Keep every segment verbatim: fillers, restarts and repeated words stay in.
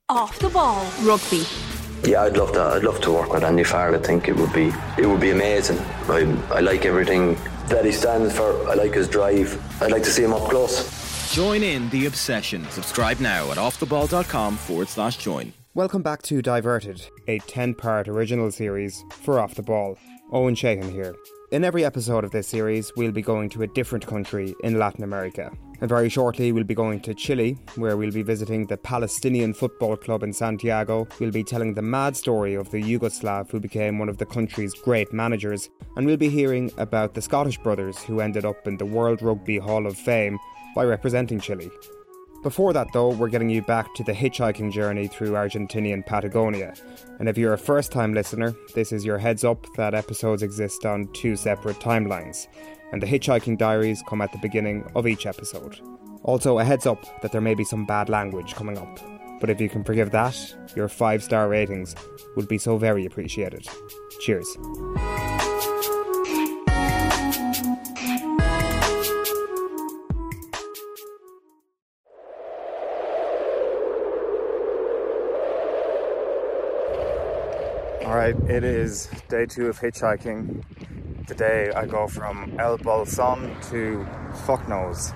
Off the Ball Rugby. Yeah, I'd love to. I'd love to work with Andy Farrell. I think it would be. It would be amazing. I, I like everything that he stands for. I like his drive. I'd like to see him up close. Join in the obsession. Subscribe now at offtheball.com forward slash join. Welcome back to Diverted, a ten-part original series for Off the Ball. Owen Sheehan here. In every episode of this series, we'll be going to a different country in Latin America. And very shortly, we'll be going to Chile, where we'll be visiting the Palestinian Football Club in Santiago. We'll be telling the mad story of the Yugoslav who became one of the country's great managers. And we'll be hearing about the Scottish brothers who ended up in the World Rugby Hall of Fame by representing Chile. Before that though, we're getting you back to the hitchhiking journey through Argentinian Patagonia. And if you're a first-time listener, this is your heads up that episodes exist on two separate timelines. And the hitchhiking diaries come at the beginning of each episode. Also, a heads up that there may be some bad language coming up. But if you can forgive that, your five-star ratings would be so very appreciated. Cheers. Alright, it is day two of hitchhiking. Today I go from El Bolson to Fucknose.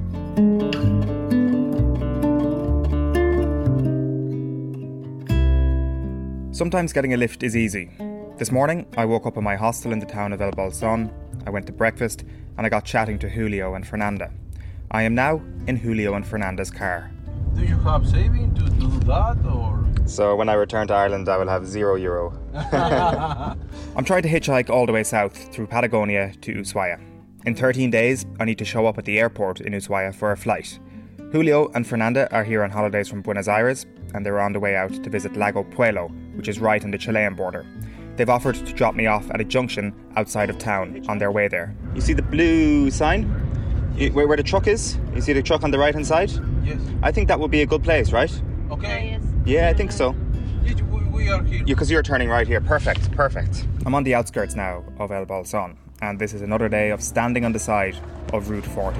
Sometimes getting a lift is easy. This morning I woke up in my hostel in the town of El Bolson. I went to breakfast and I got chatting to Julio and Fernanda. I am now in Julio and Fernanda's car. Do you have saving to do that or...? So when I return to Ireland, I will have zero euro. I'm trying to hitchhike all the way south through Patagonia to Ushuaia. In thirteen days, I need to show up at the airport in Ushuaia for a flight. Julio and Fernanda are here on holidays from Buenos Aires, and they're on the way out to visit Lago Puelo, which is right on the Chilean border. They've offered to drop me off at a junction outside of town on their way there. You see the blue sign? Where, where the truck is? You see the truck on the right hand side? Yes. I think that would be a good place, right? Okay. Yes. Yeah, I think so. Yes, we, we are here. Because you're turning right here. Perfect, perfect. I'm on the outskirts now of El Bolson, and this is another day of standing on the side of Route forty.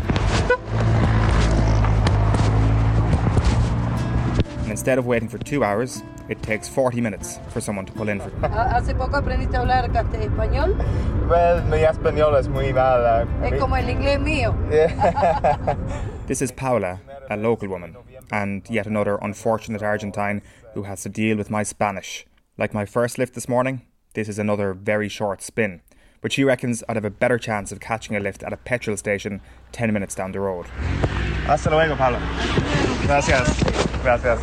And instead of waiting for two hours, it takes forty minutes for someone to pull in for me. ¿Hace poco aprendiste a hablar español? Well, mi español es muy mal. Es como el inglés mío. This is Paula, a local woman, and yet another unfortunate Argentine who has to deal with my Spanish. Like my first lift this morning, this is another very short spin, but she reckons I'd have a better chance of catching a lift at a petrol station ten minutes down the road. Hasta luego, Paula. Gracias. Gracias.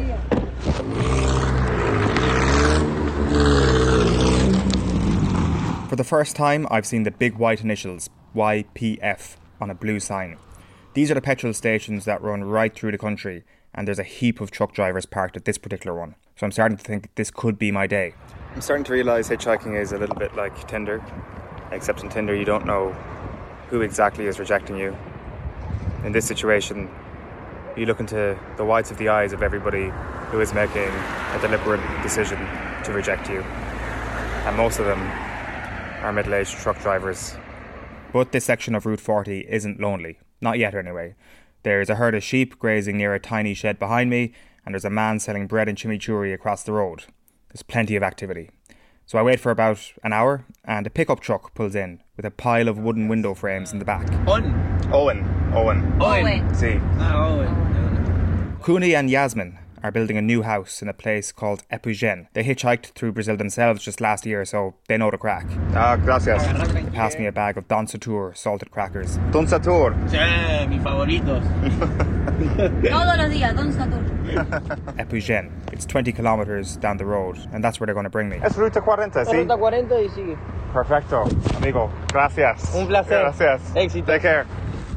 For the first time, I've seen the big white initials, Y P F, on a blue sign. These are the petrol stations that run right through the country, and there's a heap of truck drivers parked at this particular one. So I'm starting to think that this could be my day. I'm starting to realise hitchhiking is a little bit like Tinder, except in Tinder you don't know who exactly is rejecting you. In this situation, you look into the whites of the eyes of everybody who is making a deliberate decision to reject you. And most of them are middle-aged truck drivers. But this section of Route forty isn't lonely. Not yet, anyway. There's a herd of sheep grazing near a tiny shed behind me, and there's a man selling bread and chimichurri across the road. There's plenty of activity. So I wait for about an hour, and a pickup truck pulls in with a pile of wooden window frames in the back. Owen. Owen. Owen. Owen. See. Ah, Owen. Kuni and Yasmin are building a new house in a place called Epugén. They hitchhiked through Brazil themselves just last year, so they know the crack. Ah, gracias. They passed me a bag of Don Satur salted crackers. Don Satur? Sí, mis favoritos. Todos los días, Don Satur. Epugén. It's twenty kilometres down the road, and that's where they're going to bring me. Es Ruta cuarenta, sí? Ruta cuarenta y sigue. Perfecto, amigo. Gracias. Un placer. Gracias. Éxito. Take care.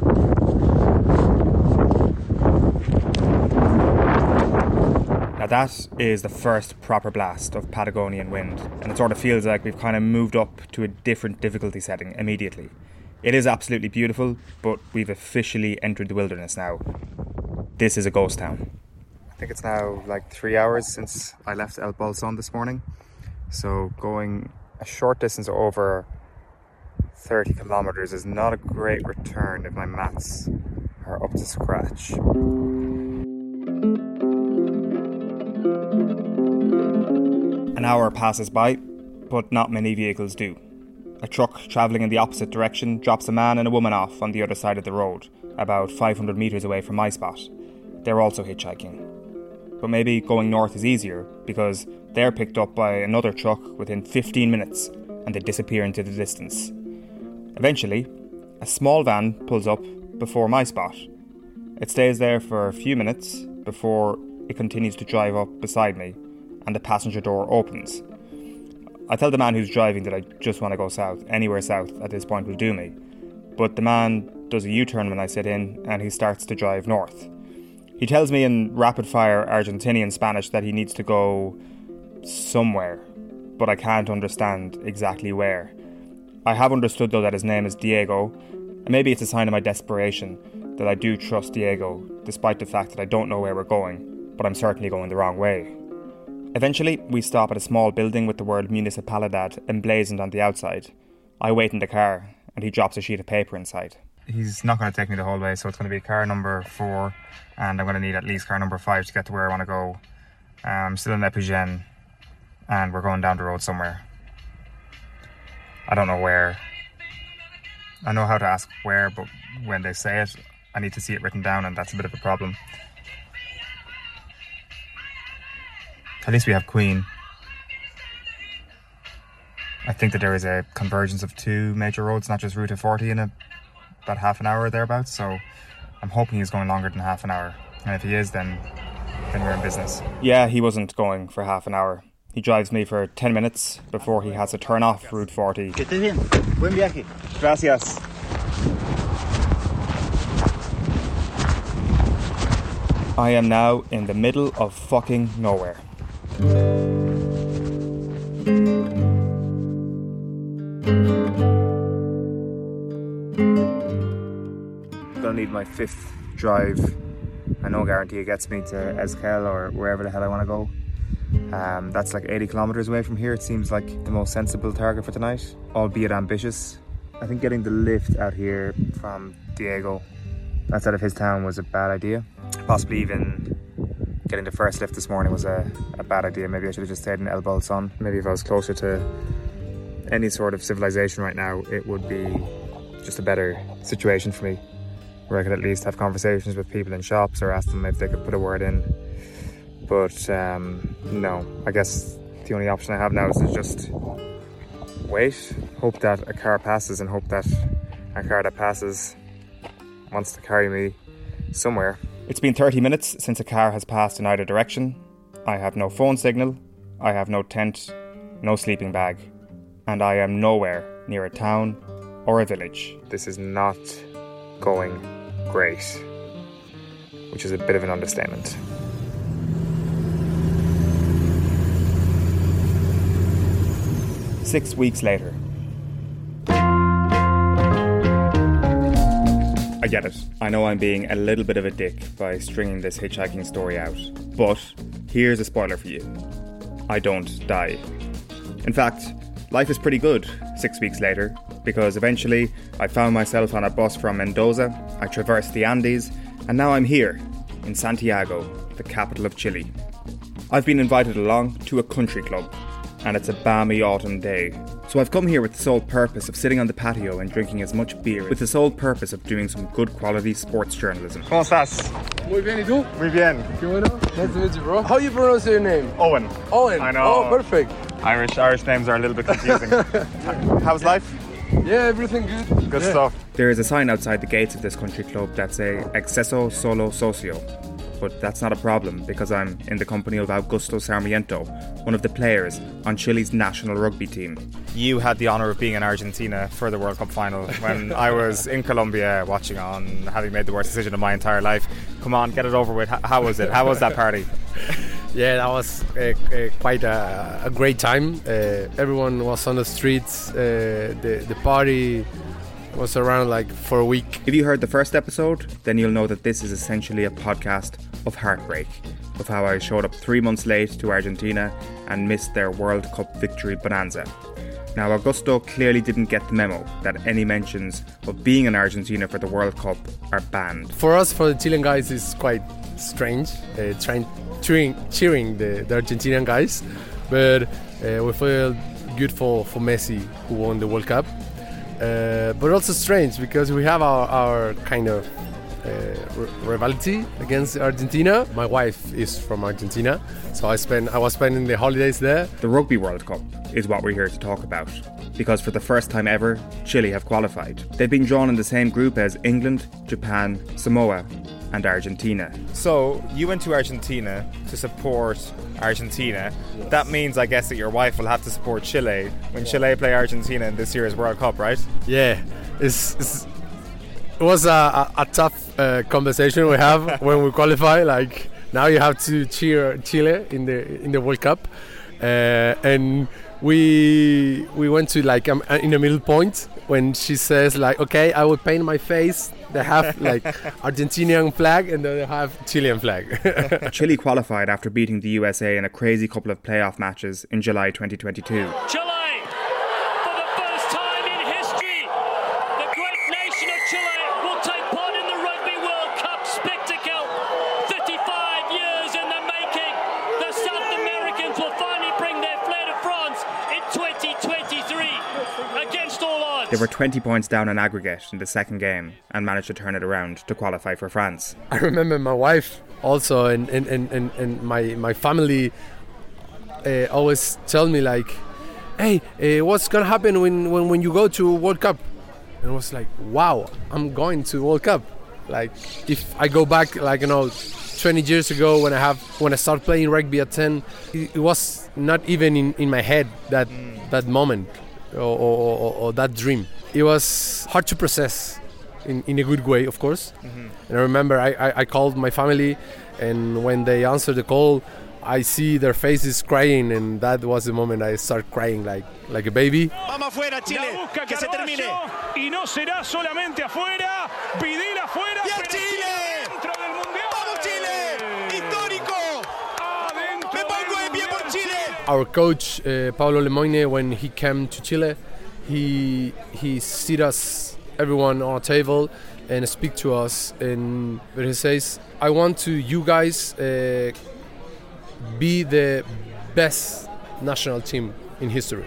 Now that is the first proper blast of Patagonian wind, and it sort of feels like we've kind of moved up to a different difficulty setting immediately. It is absolutely beautiful, but we've officially entered the wilderness now. This is a ghost town. I think it's now like three hours since I left El Bolson this morning, so going a short distance over thirty kilometres is not a great return if my maths are up to scratch. An hour passes by, but not many vehicles do. A truck travelling in the opposite direction drops a man and a woman off on the other side of the road, about five hundred metres away from my spot. They're also hitchhiking. But maybe going north is easier, because they're picked up by another truck within fifteen minutes and they disappear into the distance. Eventually, a small van pulls up before my spot. It stays there for a few minutes before it continues to drive up beside me and the passenger door opens. I tell the man who's driving that I just want to go south. Anywhere south at this point will do me. But the man does a U-turn when I sit in and he starts to drive north. He tells me in rapid-fire Argentinian Spanish that he needs to go somewhere, but I can't understand exactly where. I have understood though that his name is Diego, and maybe it's a sign of my desperation that I do trust Diego, despite the fact that I don't know where we're going, but I'm certainly going the wrong way. Eventually, we stop at a small building with the word Municipalidad emblazoned on the outside. I wait in the car, and he drops a sheet of paper inside. He's not going to take me the whole way, so it's going to be car number four, and I'm going to need at least car number five to get to where I want to go. I'm still in Epigene, and we're going down the road somewhere. I don't know where. I know how to ask where, but when they say it, I need to see it written down, and that's a bit of a problem. At least we have Queen. I think that there is a convergence of two major roads, not just Route forty, in a, about half an hour or thereabouts, so I'm hoping he's going longer than half an hour. And if he is, then, then we're in business. Yeah, he wasn't going for half an hour. He drives me for ten minutes before he has to turn off Route forty. Que estés bien. Buen viaje. Gracias. I am now in the middle of fucking nowhere. Gonna need my fifth drive. I no guarantee it gets me to Esquel or wherever the hell I want to go. Um, that's like eighty kilometres away from here. It seems like the most sensible target for tonight, albeit ambitious. I think getting the lift out here from Diego, that's out of his town, was a bad idea. Possibly even getting the first lift this morning was a, a bad idea. Maybe I should have just stayed in El Bolson. Maybe if I was closer to any sort of civilization right now, it would be just a better situation for me, where I could at least have conversations with people in shops or ask them if they could put a word in. But um, no, I guess the only option I have now is to just wait, hope that a car passes, and hope that a car that passes wants to carry me somewhere. It's been thirty minutes since a car has passed in either direction. I have no phone signal, I have no tent, no sleeping bag, and I am nowhere near a town or a village. This is not going great, which is a bit of an understatement. Six weeks later. I get it. I know I'm being a little bit of a dick by stringing this hitchhiking story out. But here's a spoiler for you. I don't die. In fact, life is pretty good six weeks later, because eventually I found myself on a bus from Mendoza, I traversed the Andes, and now I'm here, in Santiago, the capital of Chile. I've been invited along to a country club, and it's a balmy autumn day. So I've come here with the sole purpose of sitting on the patio and drinking as much beer, with the sole purpose of doing some good quality sports journalism. ¿Cómo estás? Muy bien, ¿y tú? Muy bien. Qué bueno. Nice to meet you, bro. How you pronounce your name? Owen. Owen. I know. Oh, perfect. Irish Irish names are a little bit confusing. How's life? Yeah, everything good. Good yeah. stuff. There is a sign outside the gates of this country club that says Acceso Solo Socio. But that's not a problem, because I'm in the company of Augusto Sarmiento, one of the players on Chile's national rugby team. You had the honour of being in Argentina for the World Cup final when I was in Colombia watching on, having made the worst decision of my entire life. Come on, get it over with. How was it? How was that party? Yeah, that was uh, uh, quite a, a great time. Uh, everyone was on the streets. Uh, the, the party was around like for a week. If you heard the first episode, then you'll know that this is essentially a podcast of heartbreak, of how I showed up three months late to Argentina and missed their World Cup victory bonanza. Now, Augusto clearly didn't get the memo that any mentions of being in Argentina for the World Cup are banned. For us, for the Chilean guys, it's quite strange, uh, trying cheering, cheering the, the Argentinian guys. but uh, we feel good for, for Messi, who won the World Cup. Uh, but also strange because we have our, our kind of uh, rivalry against Argentina. My wife is from Argentina, so I spend I was spending the holidays there. The Rugby World Cup is what we're here to talk about, because for the first time ever, Chile have qualified. They've been drawn in the same group as England, Japan, Samoa and Argentina. So you went to Argentina to support Argentina. Yes. That means, I guess, that your wife will have to support Chile when yeah. Chile play Argentina in this year's World Cup, right? Yeah, it's, it's it was a, a, a tough uh, conversation we have when we qualify. Like, now you have to cheer Chile in the in the World Cup, uh, and we we went to like um, in the middle point when she says like, okay, I will paint my face. They have like Argentinian flag and they have Chilean flag. Chile qualified after beating the U S A in a crazy couple of playoff matches in July twenty twenty-two. Chile, for the first time in history, the great nation of Chile will take part in the Rugby World Cup spectacle. thirty-five years in the making. The South Americans will finally bring their flair to France in twenty twenty-three against all odds. They were twenty points down on aggregate in the second game and managed to turn it around to qualify for France. I remember my wife also and, and, and, and, and my, my family uh, always tell me like, hey, uh, what's going to happen when, when, when you go to World Cup? And I was like, wow, I'm going to World Cup. Like, if I go back, like, you know, twenty years ago when I have when I started playing rugby at ten, it, it was not even in, in my head that mm. that moment. Or, or, or that dream. It was hard to process in, in a good way, of course. Mm-hmm. And I remember I, I, I called my family, and when they answered the call, I see their faces crying, and that was the moment I started crying like like a baby. Vamos afuera, Chile, que se termine. Y no será solamente afuera, Videla afuera, pero Chile dentro del mundial. Vamos Chile, histórico. Me pongo de pie por Chile. Our coach uh, Paulo Lemoine, when he came to Chile, he he sit us everyone on a table and speak to us, and he says, I want to you guys uh, be the best national team in history.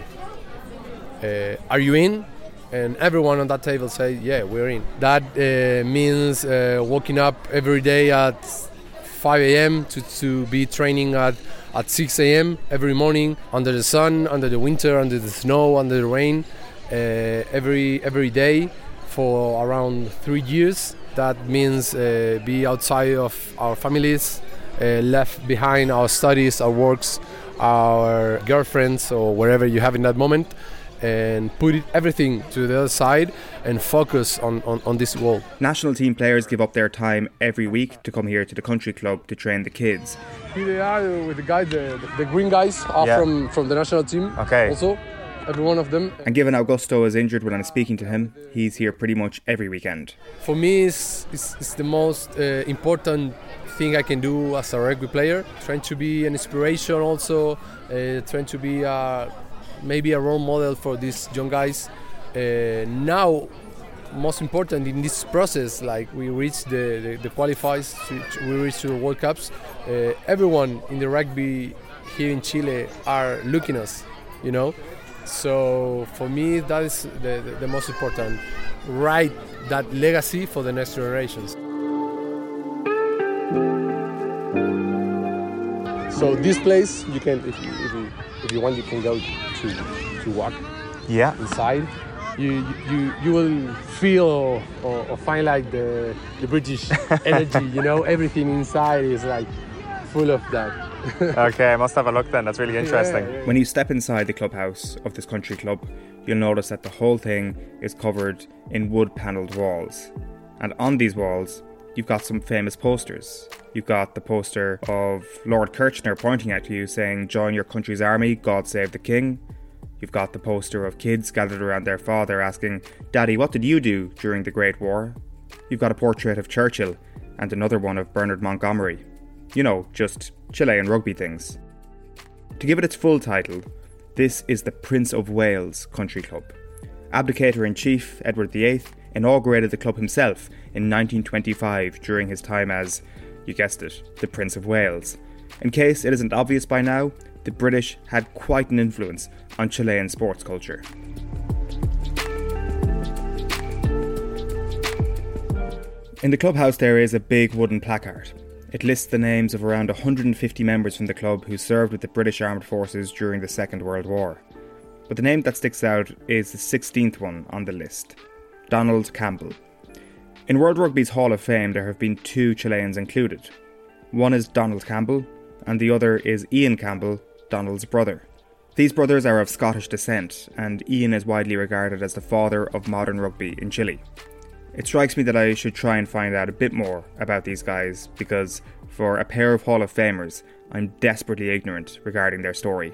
Uh, are you in? And everyone on that table say, yeah, we're in. That uh, means uh, waking up every day at five a.m. to, to be training at, at six a.m. every morning under the sun, under the winter, under the snow, under the rain, uh, every every day for around three years. That means uh, be outside of our families, uh, left behind our studies, our works, our girlfriends, or wherever you have in that moment, and put it, everything to the other side and focus on, on, on this goal. National team players give up their time every week to come here to the country club to train the kids. Here they are with the guys, the, the green guys are yeah. from, from the national team. Okay. Also, every one of them. And given Augusto is injured when I'm speaking to him, he's here pretty much every weekend. For me, it's, it's, it's the most uh, important thing I can do as a rugby player. Trying to be an inspiration also, uh, trying to be a, maybe a role model for these young guys. Uh, now, most important in this process, like we reach the, the, the qualifiers, to, to, we reach to the World Cups, uh, everyone in the rugby here in Chile are looking at us, you know. So for me, that is the, the, the most important. Write that legacy for the next generations. So this place, you can, if you, if you, if you want, you can go to to walk. Yeah. Inside, you you you will feel or, or, or find like the the British energy. You know, everything inside is like full of that. Okay, I must have a look then. That's really interesting. Yeah, yeah. When you step inside the clubhouse of this country club, you'll notice that the whole thing is covered in wood-panelled walls. And on these walls, you've got some famous posters. You've got the poster of Lord Kirchner pointing at you saying, "Join your country's army, God save the king." You've got the poster of kids gathered around their father asking, "Daddy, what did you do during the Great War?" You've got a portrait of Churchill and another one of Bernard Montgomery. You know, just Chilean rugby things. To give it its full title, this is the Prince of Wales Country Club. Abdicator-in-Chief Edward the Eighth inaugurated the club himself in nineteen twenty-five during his time as, you guessed it, the Prince of Wales. In case it isn't obvious by now, the British had quite an influence on Chilean sports culture. In the clubhouse there is a big wooden placard. It lists the names of around one hundred fifty members from the club who served with the British Armed Forces during the Second World War. But the name that sticks out is the sixteenth one on the list, Donald Campbell. In World Rugby's Hall of Fame there have been two Chileans included. One is Donald Campbell and the other is Ian Campbell, Donald's brother. These brothers are of Scottish descent and Ian is widely regarded as the father of modern rugby in Chile. It strikes me that I should try and find out a bit more about these guys because, for a pair of Hall of Famers, I'm desperately ignorant regarding their story.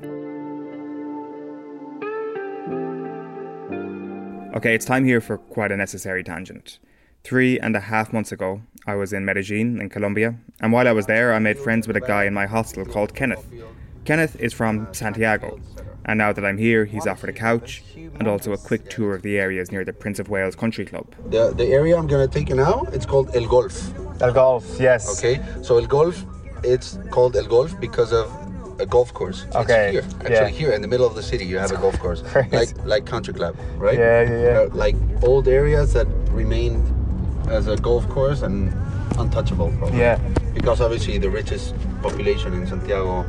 Okay, it's time here for quite a necessary tangent. Three and a half months ago, I was in Medellin in Colombia, and while I was there I made friends with a guy in my hostel called Kenneth. Kenneth is from Santiago, and now that I'm here, he's offered a couch and also a quick tour of the areas near the Prince of Wales Country Club. The, the area I'm going to take you now, it's called El Golf. El Golf, yes. Okay, so El Golf, it's called El Golf because of a golf course. Okay. It's here, actually yeah. here in the middle of the city you have a golf course. Right. Like like Country Club, right? Yeah, yeah, yeah. Uh, like old areas that remained as a golf course and untouchable probably. Yeah. Because obviously the richest population in Santiago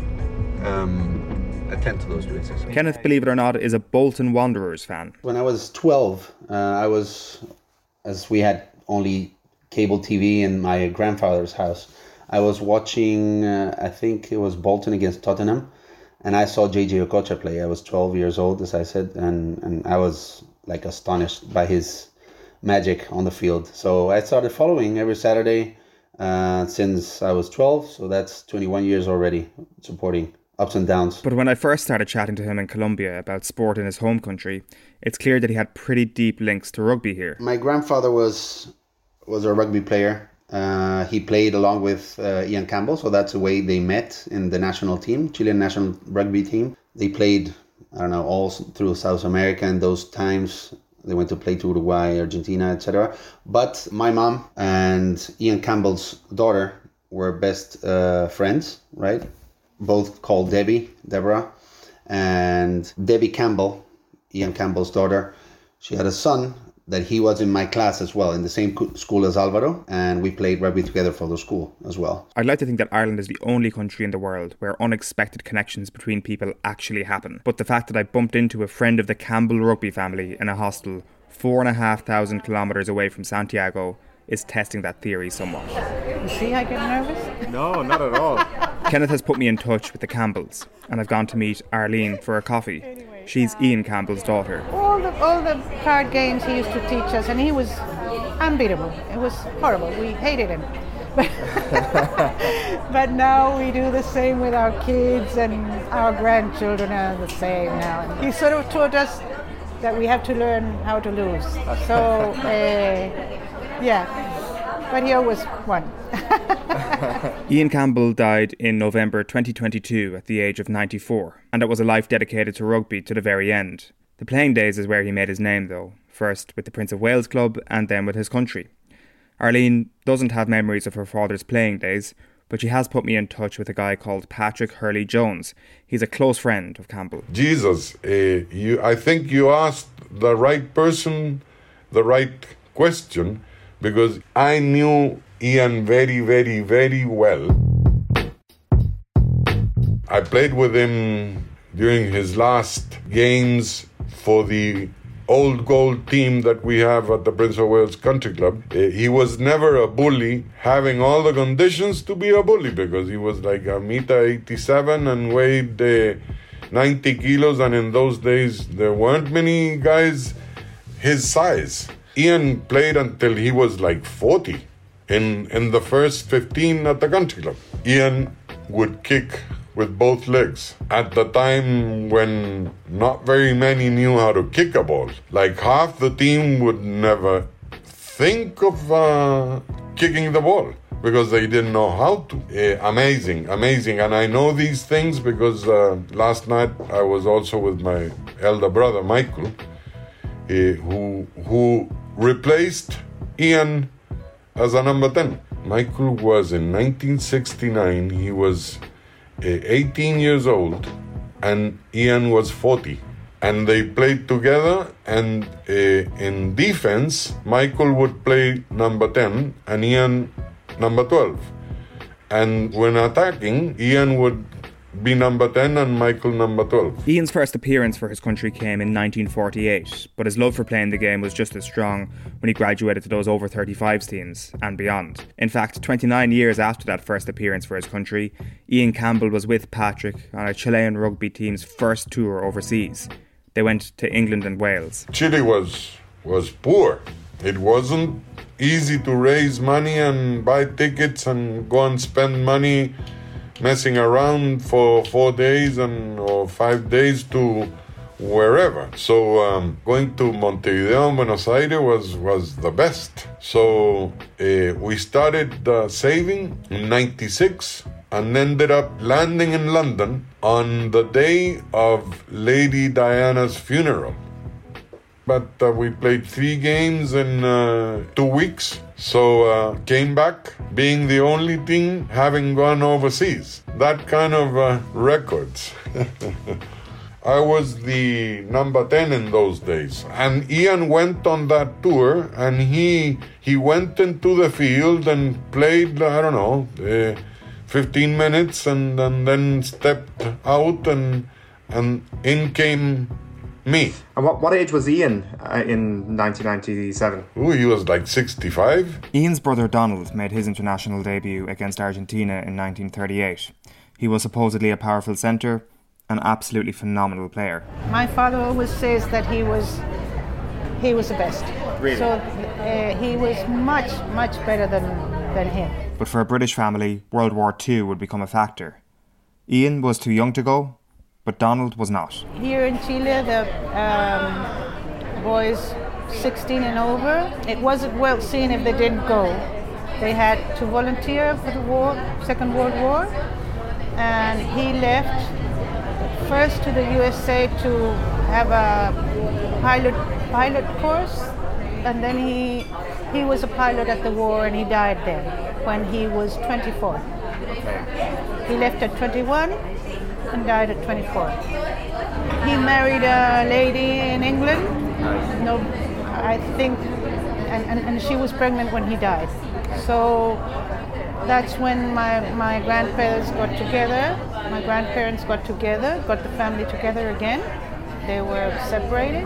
um, attend to those races. Kenneth, believe it or not, is a Bolton Wanderers fan. When I was twelve, uh, I was, as we had only cable T V in my grandfather's house, I was watching, uh, I think it was Bolton against Tottenham, and I saw J J Okocha play. I was twelve years old, as I said, and, and I was like astonished by his magic on the field. So I started following every Saturday uh, since I was twelve, so that's twenty-one years already, supporting ups and downs. But when I first started chatting to him in Colombia about sport in his home country, it's clear that he had pretty deep links to rugby here. My grandfather was was a rugby player. Uh, he played along with uh, Ian Campbell, so that's the way they met in the national team, Chilean national rugby team. They played, I don't know, all through South America in those times. They went to play to Uruguay, Argentina, et cetera. But my mom and Ian Campbell's daughter were best uh, friends, right? Both called Debbie, Deborah. And Debbie Campbell, Ian Campbell's daughter, she had a son that he was in my class as well, in the same school as Alvaro, and we played rugby together for the school as well. I'd like to think that Ireland is the only country in the world where unexpected connections between people actually happen. But the fact that I bumped into a friend of the Campbell rugby family in a hostel four and a half thousand kilometres away from Santiago is testing that theory somewhat. You see I get nervous? No, not at all. Kenneth has put me in touch with the Campbells, and I've gone to meet Arlene for a coffee. She's Ian Campbell's daughter. All the all the card games he used to teach us, and he was unbeatable. It was horrible. We hated him. But now we do the same with our kids, and our grandchildren are the same now. He sort of taught us that we have to learn how to lose. So, uh, yeah, but he always won. Ian Campbell died in November twenty twenty-two at the age of ninety-four, and it was a life dedicated to rugby to the very end. The playing days is where he made his name though, first with the Prince of Wales club and then with his country. Arlene doesn't have memories of her father's playing days, but she has put me in touch with a guy called Patrick Hurley-Jones. He's a close friend of Campbell. Jesus, uh, you, I think you asked the right person the right question, because I knew Ian very, very, very well. I played with him during his last games for the old gold team that we have at the Prince of Wales Country Club. Uh, he was never a bully, having all the conditions to be a bully, because he was like a meter eighty-seven and weighed uh, ninety kilos, and in those days there weren't many guys his size. Ian played until he was like forty in, in the first fifteen at the country club. Ian would kick with both legs at the time when not very many knew how to kick a ball. Like half the team would never think of uh, kicking the ball because they didn't know how to. Uh, amazing, amazing. And I know these things because uh, last night I was also with my elder brother, Michael, uh, who who replaced Ian as a number ten. Michael was in nineteen sixty-nine, he was eighteen years old and Ian was forty. And they played together, and uh, in defense, Michael would play number ten and Ian number twelve. And when attacking, Ian would be number ten and Michael number twelve. Ian's first appearance for his country came in nineteen forty-eight, but his love for playing the game was just as strong when he graduated to those over thirty-fives teams and beyond. In fact, twenty-nine years after that first appearance for his country, Ian Campbell was with Patrick on a Chilean rugby team's first tour overseas. They went to England and Wales. Chile was was poor. It wasn't easy to raise money and buy tickets and go and spend money messing around for four days and or five days to wherever. So um, going to Montevideo and Buenos Aires was, was the best. So uh, we started uh, saving in ninety-six and ended up landing in London on the day of Lady Diana's funeral. But uh, we played three games in uh, two weeks. So uh, came back being the only team having gone overseas. That kind of uh, records. I was the number ten in those days. And Ian went on that tour and he he went into the field and played, I don't know, uh, fifteen minutes and, and then stepped out and and in came me. And what, what age was Ian uh, in nineteen ninety-seven? Ooh, he was like sixty-five. Ian's brother Donald made his international debut against Argentina in nineteen thirty-eight. He was supposedly a powerful centre, an absolutely phenomenal player. My father always says that he was he was the best. Really? So uh, he was much, much better than, than him. But for a British family, World War Two would become a factor. Ian was too young to go, but Donald was not. Here in Chile, the um, boys sixteen and over, it wasn't well seen if they didn't go. They had to volunteer for the war, Second World War, and he left first to the U S A to have a pilot pilot course, and then he he was a pilot at the war and he died there when he was twenty-four. He left at twenty-one and died at twenty-four. He married a lady in England. No, I think, and, and, and she was pregnant when he died. So that's when my, my grandparents got together. My grandparents got together, got the family together again. They were separated.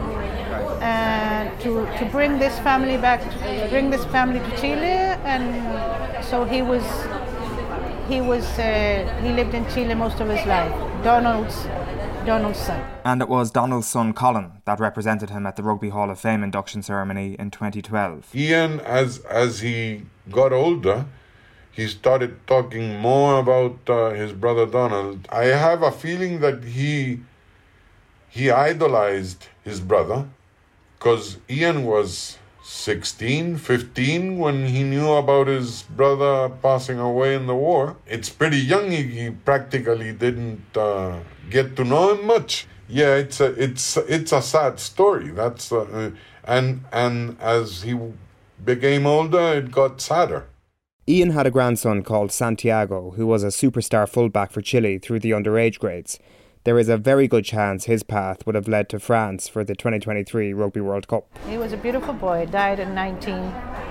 And to, to bring this family back, to bring this family to Chile, and so he was he was uh, he lived in Chile most of his life. Donald's Donald's son. And it was Donald's son Colin that represented him at the Rugby Hall of Fame induction ceremony in twenty twelve. Ian, as as he got older, he started talking more about uh, his brother Donald. I have a feeling that he he idolized his brother, because Ian was sixteen, fifteen when he knew about his brother passing away in the war. It's pretty young. He, he practically didn't uh, get to know him much. Yeah, it's a it's it's a sad story. That's uh, and and as he became older, it got sadder. Ian had a grandson called Santiago, who was a superstar fullback for Chile through the underage grades. There is a very good chance his path would have led to France for the twenty twenty-three Rugby World Cup. He was a beautiful boy, died at nineteen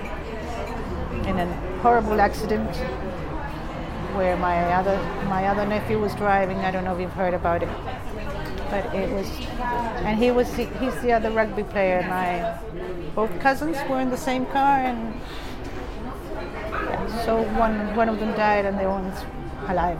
in a horrible accident where my other my other nephew was driving. I don't know if you've heard about it, but it was, and he was the, he's the other rugby player. My both cousins were in the same car, and yeah, so one one of them died and the other one's alive.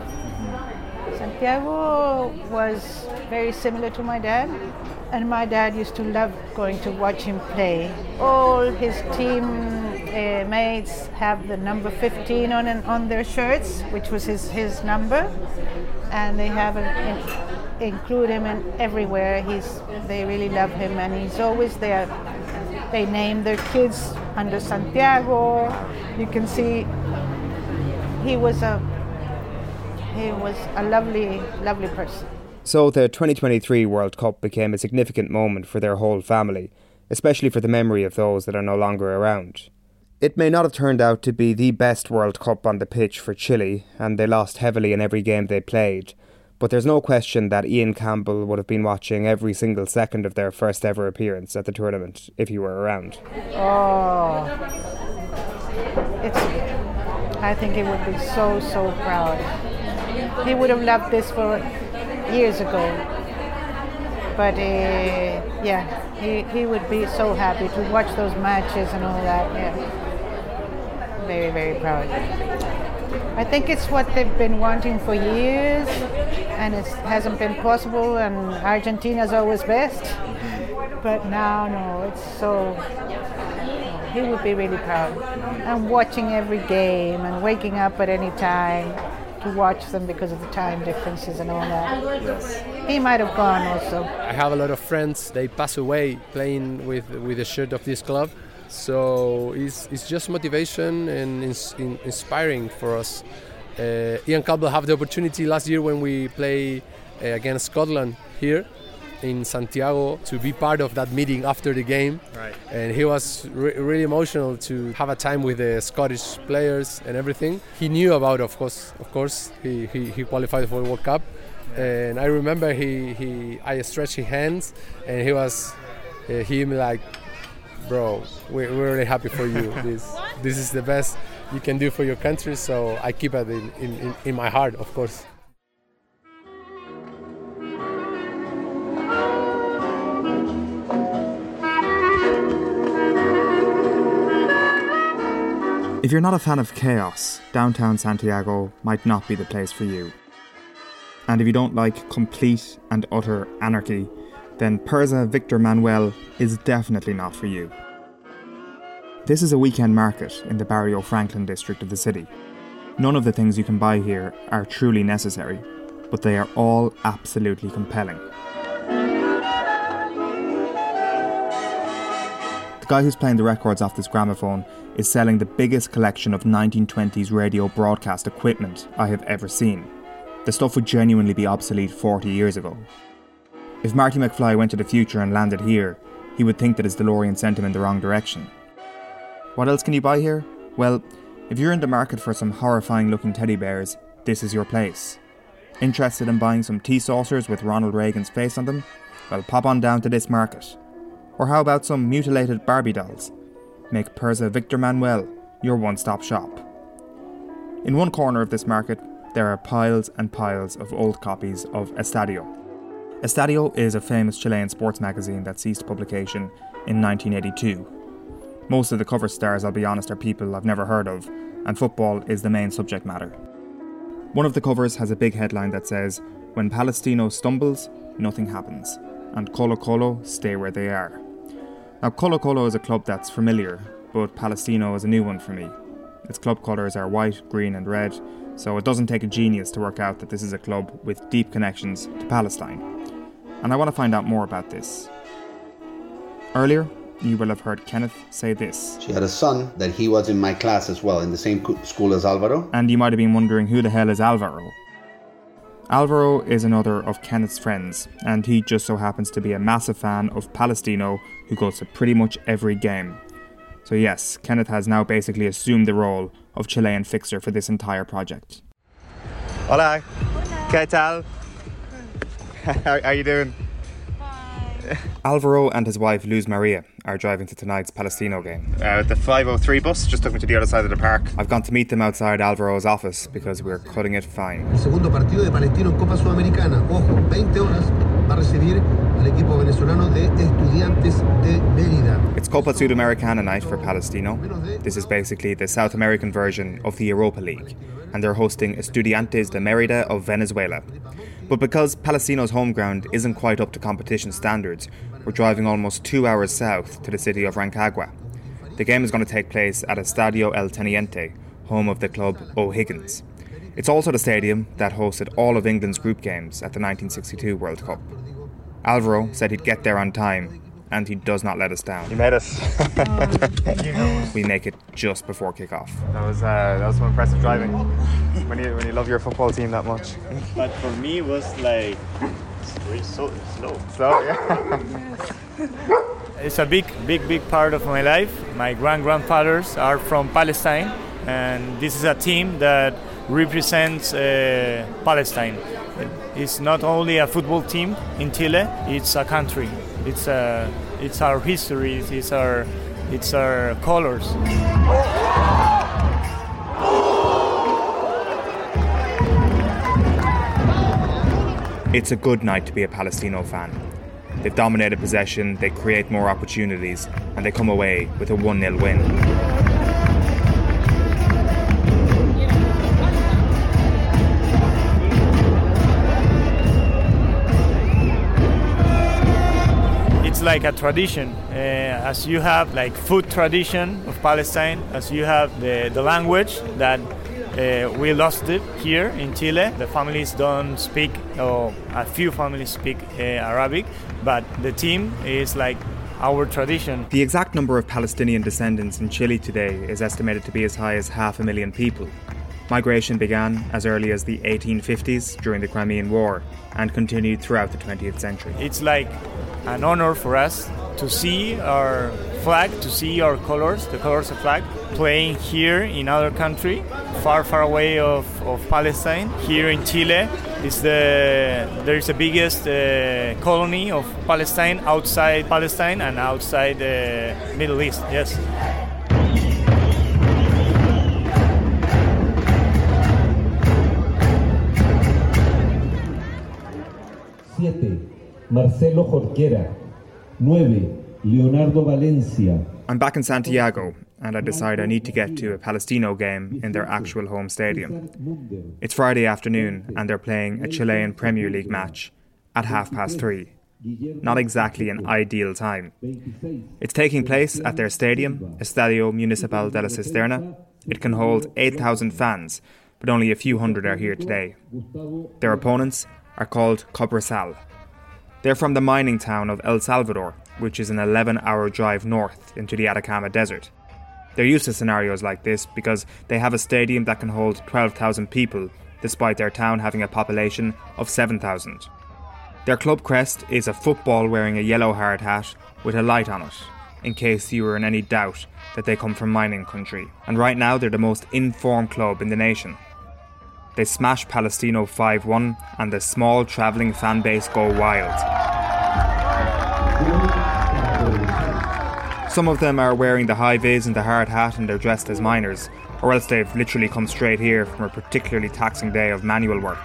Santiago was very similar to my dad, and my dad used to love going to watch him play. All his team uh, mates have the number fifteen on on their shirts, which was his, his number, and they have an, in, include him in everywhere. He's they really love him, and he's always there. They name their kids under Santiago. You can see he was a He was a lovely, lovely person. So the twenty twenty-three World Cup became a significant moment for their whole family, especially for the memory of those that are no longer around. It may not have turned out to be the best World Cup on the pitch for Chile, and they lost heavily in every game they played, but there's no question that Ian Campbell would have been watching every single second of their first ever appearance at the tournament if he were around. Oh, it's, I think he would be so, so proud. He would have loved this for years ago. But uh, yeah, he, he would be so happy to watch those matches and all that. Yeah. Very, very proud. I think it's what they've been wanting for years, and it hasn't been possible, and Argentina's always best. But now, no, it's so... He would be really proud. And watching every game and waking up at any time to watch them because of the time differences and all that. Yes. He might have gone also. I have a lot of friends, they pass away playing with, with the shirt of this club. So it's, it's just motivation and ins, in, inspiring for us. Uh, Ian Campbell had the opportunity last year when we play uh, against Scotland here in Santiago to be part of that meeting after the game. Right. And he was re- really emotional to have a time with the Scottish players and everything. He knew about, of course, of course, he, he, he qualified for the World Cup. And I remember he, he I stretched his hands and he was, uh, he like, bro, we're, we're really happy for you. This this is the best you can do for your country, so I keep it in, in, in my heart, of course. If you're not a fan of chaos, downtown Santiago might not be the place for you. And if you don't like complete and utter anarchy, then Perza Victor Manuel is definitely not for you. This is a weekend market in the Barrio Franklin district of the city. None of the things you can buy here are truly necessary, but they are all absolutely compelling. The guy who's playing the records off this gramophone is selling the biggest collection of nineteen twenties radio broadcast equipment I have ever seen. The stuff would genuinely be obsolete forty years ago. If Marty McFly went to the future and landed here, he would think that his DeLorean sent him in the wrong direction. What else can you buy here? Well, if you're in the market for some horrifying looking teddy bears, this is your place. Interested in buying some tea saucers with Ronald Reagan's face on them? Well, pop on down to this market. Or how about some mutilated Barbie dolls? Make Perza Victor Manuel your one-stop shop. In one corner of this market, there are piles and piles of old copies of Estadio. Estadio is a famous Chilean sports magazine that ceased publication in nineteen eighty-two. Most of the cover stars, I'll be honest, are people I've never heard of, and football is the main subject matter. One of the covers has a big headline that says, "When Palestino stumbles, nothing happens, and Colo Colo stay where they are." Now, Colo Colo is a club that's familiar, but Palestino is a new one for me. Its club colours are white, green and red, so it doesn't take a genius to work out that this is a club with deep connections to Palestine. And I want to find out more about this. Earlier, you will have heard Kenneth say this. She had a son that he was in my class as well, in the same school as Alvaro. And you might have been wondering, who the hell is Alvaro? Alvaro is another of Kenneth's friends, and he just so happens to be a massive fan of Palestino who goes to pretty much every game. So yes, Kenneth has now basically assumed the role of Chilean fixer for this entire project. Hola. Hola. ¿Qué tal? How are you doing? Alvaro and his wife Luz Maria are driving to tonight's Palestino game. Uh, the five oh three bus just took me to the other side of the park. I've gone to meet them outside Alvaro's office because we're cutting it fine. El segundo partido de Palestino en Copa Sudamericana. Ojo, veinte horas va a recibir al equipo venezolano de Estudiantes de Mérida. It's Copa Sudamericana night for Palestino. This is basically the South American version of the Europa League, and they're hosting Estudiantes de Mérida of Venezuela. But because Palestino's home ground isn't quite up to competition standards, we're driving almost two hours south to the city of Rancagua. The game is going to take place at Estadio El Teniente, home of the club O'Higgins. It's also the stadium that hosted all of England's group games at the nineteen sixty-two World Cup. Alvaro said he'd get there on time, and he does not let us down. You made us. We make it just before kick-off. That was uh, that was some impressive driving. When you when you love your football team that much. But for me, it was like it's really so slow. Slow, yeah. It's a big, big, big part of my life. My grand-grandfathers are from Palestine, and this is a team that represents uh, Palestine. It's not only a football team in Chile; it's a country. It's a, it's our history. It's our, it's our colors. It's a good night to be a Palestino fan. They've dominated possession, they create more opportunities, and they come away with a one nil win. It's like a tradition, uh, as you have like food tradition of Palestine, as you have the, the language that uh, we lost it here in Chile. The families don't speak, or a few families speak uh, Arabic, but the team is like our tradition. The exact number of Palestinian descendants in Chile today is estimated to be as high as half a million people. Migration began as early as the eighteen fifties during the Crimean War and continued throughout the twentieth century. It's like an honor for us to see our flag, to see our colors, the colors of flag, playing here in other country, far, far away of, of Palestine. Here in Chile, is the there is the biggest uh, colony of Palestine outside Palestine and outside the Middle East. Yes. Siete, Marcelo Jorquera. Nueve, Leonardo Valencia. I'm back in Santiago, and I decide I need to get to a Palestino game in their actual home stadium. It's Friday afternoon, and they're playing a Chilean Premier League match at half past three. Not exactly an ideal time. It's taking place at their stadium, Estadio Municipal de la Cisterna. It can hold eight thousand fans, but only a few hundred are here today. Their opponents are called Cobresal. They're from the mining town of El Salvador, which is an eleven hour drive north into the Atacama Desert. They're used to scenarios like this because they have a stadium that can hold twelve thousand people, despite their town having a population of seven thousand. Their club crest is a football wearing a yellow hard hat with a light on it, in case you were in any doubt that they come from mining country. And right now they're the most informed club in the nation. They smash Palestino five one, and the small travelling fan base go wild. Some of them are wearing the high vis and the hard hat and they're dressed as miners, or else they've literally come straight here from a particularly taxing day of manual work.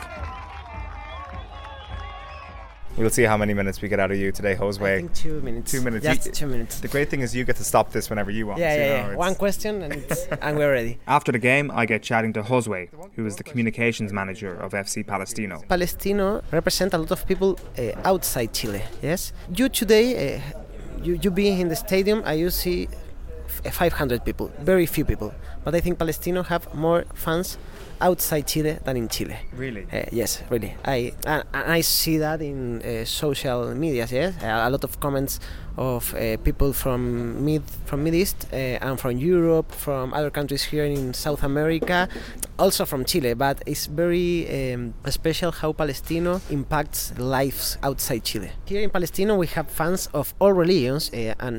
We'll see how many minutes we get out of you today, Josue. I think two minutes. Two minutes. Just you, two minutes. The great thing is you get to stop this whenever you want. Yeah, so, yeah, you know, yeah. One question and, it's, and we're ready. After the game, I get chatting to Josue, who is the communications manager of F C Palestino. Palestino represent a lot of people uh, outside Chile, yes? You today, uh, you, you being in the stadium, I you see five hundred people, very few people. But I think Palestino have more fans outside Chile than in Chile. Really? Uh, yes, really. I and, and I see that in uh, social media. Yes, a lot of comments of uh, people from mid from Mid East uh, and from Europe, from other countries here in South America, also from Chile. But it's very um, special how Palestino impacts lives outside Chile. Here in Palestino, we have fans of all religions uh, and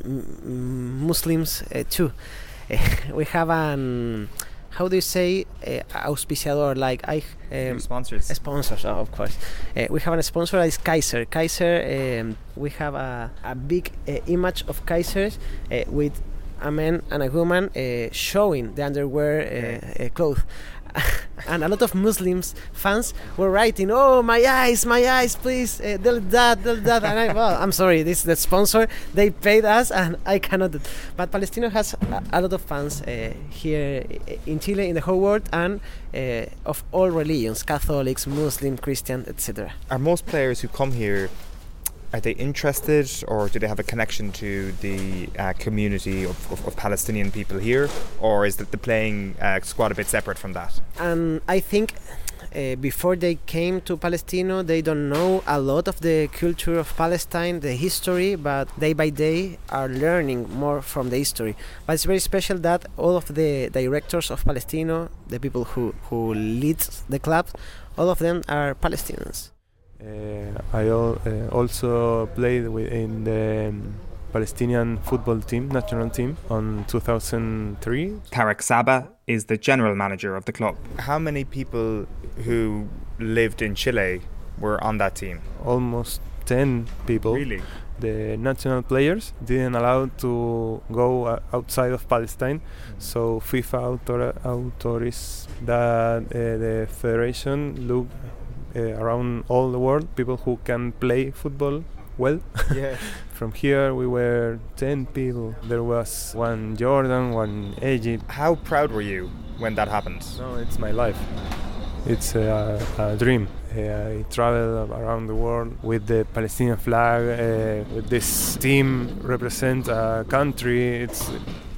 m- Muslims uh, too. Uh, we have an how do you say uh, auspiciador, like I um, sponsors sponsors oh, of course uh, we have a sponsor that is Kaiser Kaiser um, we have a, a big uh, image of Kaisers uh, with a man and a woman uh, showing the underwear uh, uh, clothes. And a lot of Muslims fans were writing, "Oh, my eyes, my eyes, please, uh, delete that, delete that." And I, well, I'm sorry, this is the sponsor. They paid us, and I cannot. But Palestino has a, a lot of fans uh, here in Chile, in the whole world, and uh, of all religions: Catholics, Muslim, Christian, et cetera. Are most players who come here, are they interested, or do they have a connection to the uh, community of, of, of Palestinian people here, or is the, the playing uh, squad a bit separate from that? And I think uh, before they came to Palestino, they don't know a lot of the culture of Palestine, the history, but day by day are learning more from the history. But it's very special that all of the directors of Palestino, the people who, who lead the club, all of them are Palestinians. Uh, I al- uh, also played with in the um, Palestinian football team, national team, on two thousand three. Tarek Saba is the general manager of the club. How many people who lived in Chile were on that team? Almost ten people. Really? The national players didn't allow to go uh, outside of Palestine, mm-hmm. so FIFA author- authorized that uh, the federation look uh, around all the world, people who can play football well. Yeah. From here we were ten people. There was one Jordan, one Egypt. How proud were you when that happened? No, it's my life. It's a, a dream. Uh, I travel around the world with the Palestinian flag, uh, with this team represent a country. It's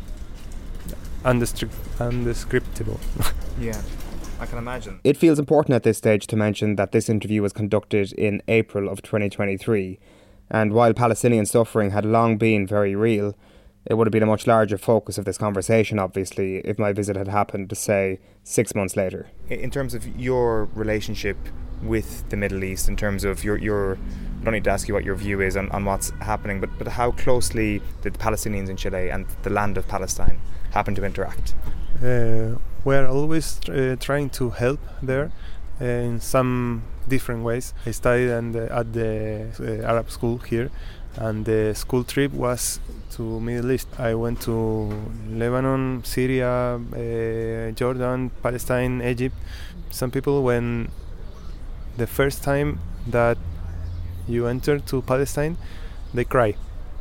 undescriptible. Yeah, I can imagine. It feels important at this stage to mention that this interview was conducted in April of twenty twenty-three, and while Palestinian suffering had long been very real, it would have been a much larger focus of this conversation, obviously, if my visit had happened, say, six months later. In terms of your relationship with the Middle East, in terms of your, your I don't need to ask you what your view is on, on what's happening, but, but how closely did the Palestinians in Chile and the land of Palestine happen to interact? Uh, we're always uh, trying to help there uh, in some different ways. I studied and, uh, at the uh, Arab school here, and the school trip was to Middle East. I went to Lebanon, Syria, uh, Jordan, Palestine, Egypt. Some people, when the first time that you enter to Palestine, they cry.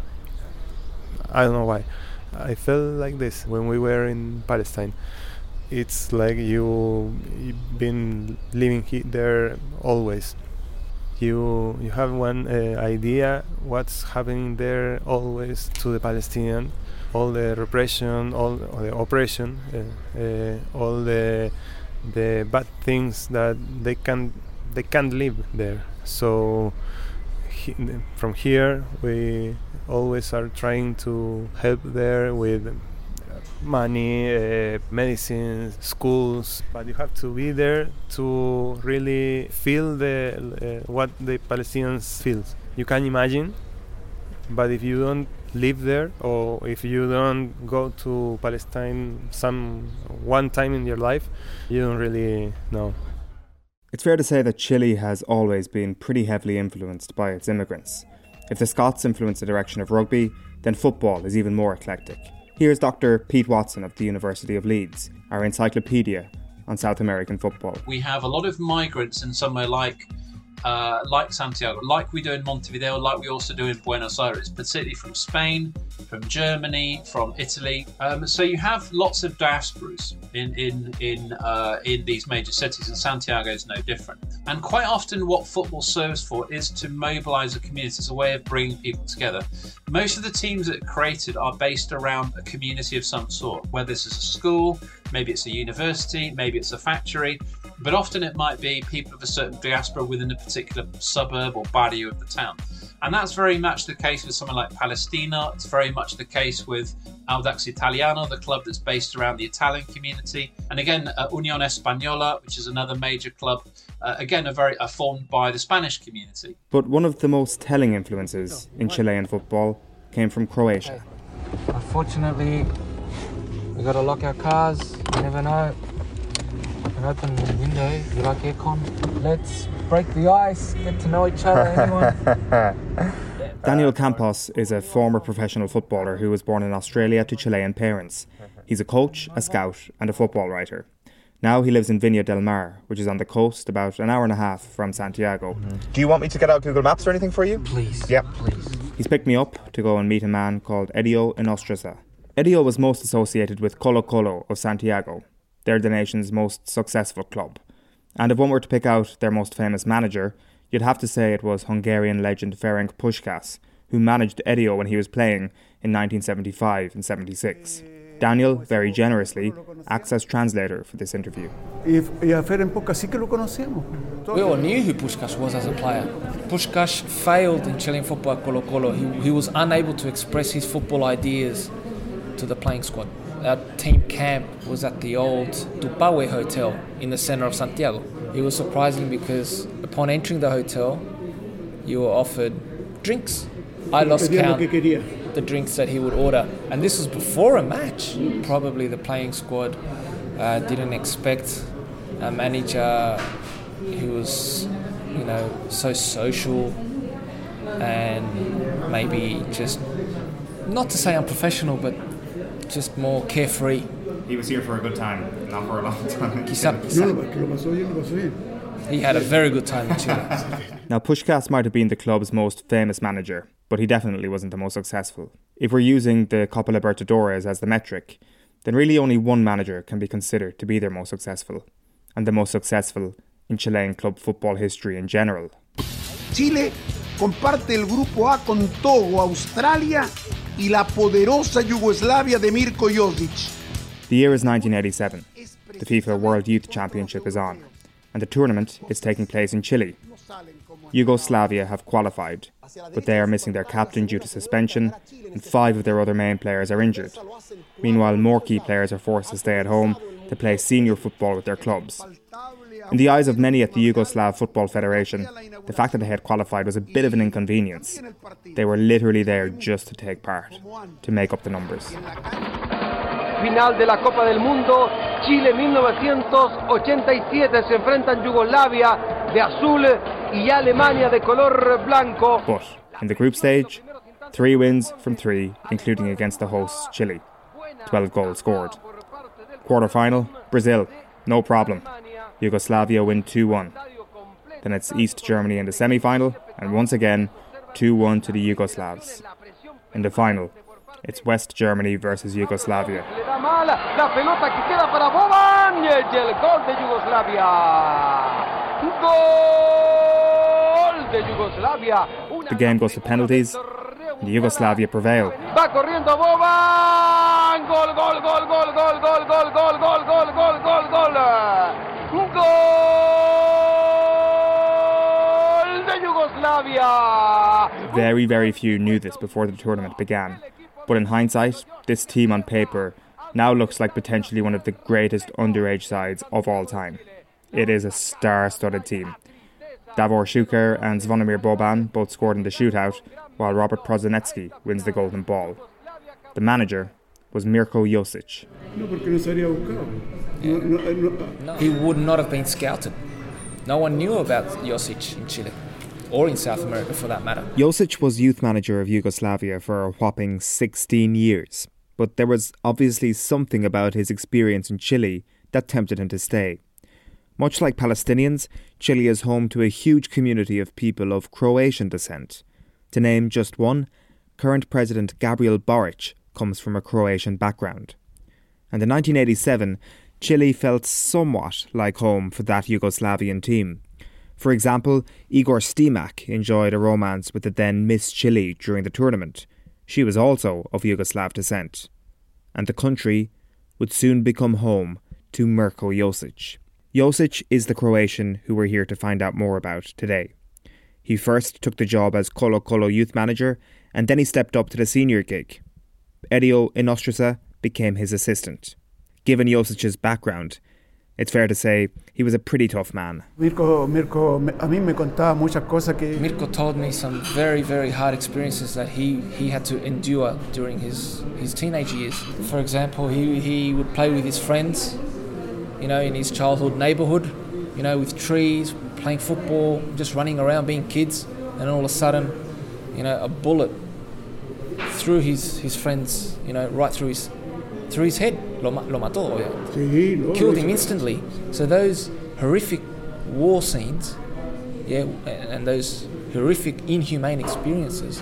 I don't know why. I felt like this when we were in Palestine. It's like you, you've been living he- there always. You you have one uh, idea what's happening there always to the Palestinian, all the repression, all or the oppression, uh, uh, all the the bad things that they can they can't live there. So he, from here we always are trying to help there with money, uh, medicines, schools, but you have to be there to really feel the uh, what the Palestinians feel. You can imagine, but if you don't live there, or if you don't go to Palestine some one time in your life, you don't really know. It's fair to say that Chile has always been pretty heavily influenced by its immigrants. If the Scots influence the direction of rugby, then football is even more eclectic. Here's Doctor Pete Watson of the University of Leeds, our encyclopedia on South American football. We have a lot of migrants in somewhere like uh, like Santiago, like we do in Montevideo, like we also do in Buenos Aires, particularly from Spain, from Germany, from Italy. Um, so you have lots of diasporas in in in uh, in these major cities, and Santiago is no different. And quite often, what football serves for is to mobilise a community. It's a way of bringing people together. Most of the teams that are created are based around a community of some sort, whether this is a school, maybe it's a university, maybe it's a factory, but often it might be people of a certain diaspora within a particular suburb or barrio of the town. And that's very much the case with someone like Palestina. It's very much the case with Audax Italiano, the club that's based around the Italian community. And again, uh, Unión Española, which is another major club, uh, again, are very are formed by the Spanish community. But one of the most telling influences in Chilean football came from Croatia. Unfortunately, we got to lock our cars. You never know. I can open the window. You like aircon? Let's break the ice, get to know each other. Anyone? Daniel Campos is a former professional footballer who was born in Australia to Chilean parents. He's a coach, a scout, and a football writer. Now he lives in Viña del Mar, which is on the coast about an hour and a half from Santiago. Mm-hmm. Do you want me to get out Google Maps or anything for you? Please. Yeah. Please. He's picked me up to go and meet a man called Edio Inostraza. Edio was most associated with Colo Colo of Santiago. They're the nation's most successful club. And if one were to pick out their most famous manager, you'd have to say it was Hungarian legend Ferenc Puskás, who managed Edio when he was playing in nineteen seventy-five and seventy-six. Daniel, very generously, acts as translator for this interview. We all knew who Puskás was as a player. Puskás failed in Chilean football at Colo Colo. He, he was unable to express his football ideas to the playing squad. Our team camp was at the old Tupawe Hotel in the center of Santiago. It was surprising because upon entering the hotel, you were offered drinks. I lost count. the drinks that he would order. And this was before a match. Probably the playing squad uh, didn't expect a manager who was, you know, so social and maybe just, not to say unprofessional, but just more carefree. He was here for a good time, not for a long time. Quizá, he had a very good time in Chile. Now, Puskás might have been the club's most famous manager, but he definitely wasn't the most successful. If we're using the Copa Libertadores as the metric, then really only one manager can be considered to be their most successful, and the most successful in Chilean club football history in general. Chile comparte el grupo A con Togo, Australia y la poderosa Yugoslavia de Mirko Josic. The year is nineteen eighty-seven. The FIFA World Youth Championship is on, and the tournament is taking place in Chile. Yugoslavia have qualified, but they are missing their captain due to suspension, and five of their other main players are injured. Meanwhile, more key players are forced to stay at home to play senior football with their clubs. In the eyes of many at the Yugoslav Football Federation, the fact that they had qualified was a bit of an inconvenience. They were literally there just to take part, to make up the numbers. Final de la Copa del Mundo, Chile mil novecientos ochenta y siete se enfrentan Yugoslavia de azul y Alemania de color blanco. But in the group stage, three wins from three, including against the hosts Chile. twelve goals scored. Quarter-final, Brazil, no problem. Yugoslavia win two one. Then it's East Germany in the semi-final, and once again, two one to the Yugoslavs. In the final, it's West Germany versus Yugoslavia. La pelota que queda para Boban y el gol de Yugoslavia. Gol de Yugoslavia. The game goes to penalties, and Yugoslavia prevail. Va corriendo Boban. Gol, gol, gol, gol, gol, gol, gol, gol, gol, gol, gol, gol, gol. Gol de Yugoslavia. Very, very few knew this before the tournament began. But in hindsight, this team on paper now looks like potentially one of the greatest underage sides of all time. It is a star-studded team. Davor Šuker and Zvonimir Boban both scored in the shootout, while Robert Prosinecki wins the golden ball. The manager was Mirko Josic. He would not have been scouted. No one knew about Josic in Chile, or in South America for that matter. Josic was youth manager of Yugoslavia for a whopping sixteen years, but there was obviously something about his experience in Chile that tempted him to stay. Much like Palestinians, Chile is home to a huge community of people of Croatian descent. To name just one, current President Gabriel Boric comes from a Croatian background. And in nineteen eighty-seven, Chile felt somewhat like home for that Yugoslavian team. For example, Igor Stimac enjoyed a romance with the then Miss Chile during the tournament. She was also of Yugoslav descent. And the country would soon become home to Mirko Josic. Josic is the Croatian who we're here to find out more about today. He first took the job as Colo Colo youth manager, and then he stepped up to the senior gig. Edio Inostraca became his assistant. Given Josic's background, it's fair to say he was a pretty tough man. Mirko, Mirko, a mí me contaba muchas cosas que... Mirko told me some very, very hard experiences that he, he had to endure during his, his teenage years. For example, he, he would play with his friends, you know, in his childhood neighbourhood, you know, with trees, playing football, just running around being kids, and all of a sudden, you know, a bullet through his, his friends, you know, right through his through his head, lo, lo mató, sí, no, killed him instantly. So those horrific war scenes, yeah, and those horrific, inhumane experiences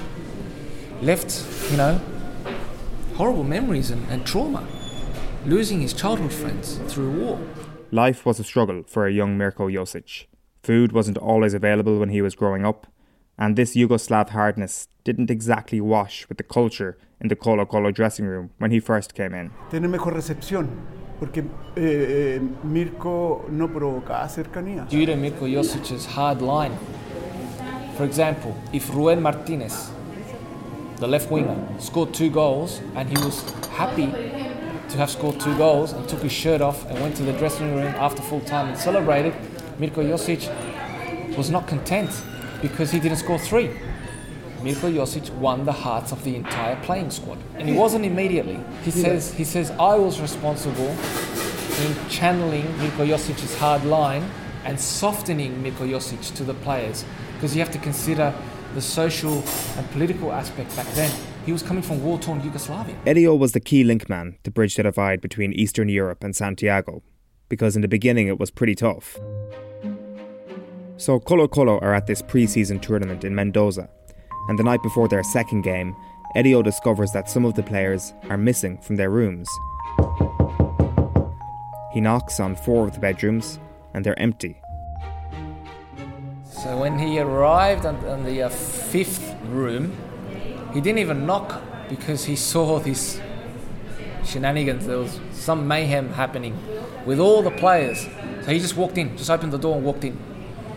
left, you know, horrible memories and, and trauma, losing his childhood friends through war. Life was a struggle for a young Mirko Josic. Food wasn't always available when he was growing up, and this Yugoslav hardness didn't exactly wash with the culture in the Colo Colo dressing room when he first came in. Tiene mejor recepción, porque eh, Mirko no provocaba cercanía. Due to Mirko Josic's hard line, for example, if Ruel Martinez, the left winger, scored two goals and he was happy to have scored two goals and took his shirt off and went to the dressing room after full time and celebrated, Mirko Josic was not content because he didn't score three. Mirko Josic won the hearts of the entire playing squad. And it wasn't immediately. He says, he says, I was responsible in channeling Mirko Josic's hard line and softening Mirko Josic to the players. Because you have to consider the social and political aspect back then. He was coming from war-torn Yugoslavia. Edio was the key link man to bridge the divide between Eastern Europe and Santiago, because in the beginning it was pretty tough. So Colo Colo are at this pre-season tournament in Mendoza, and the night before their second game, Edio discovers that some of the players are missing from their rooms. He knocks on four of the bedrooms, and they're empty. So when he arrived on, on the uh, fifth room, he didn't even knock because he saw this shenanigans. There was some mayhem happening with all the players. So he just walked in, just opened the door and walked in.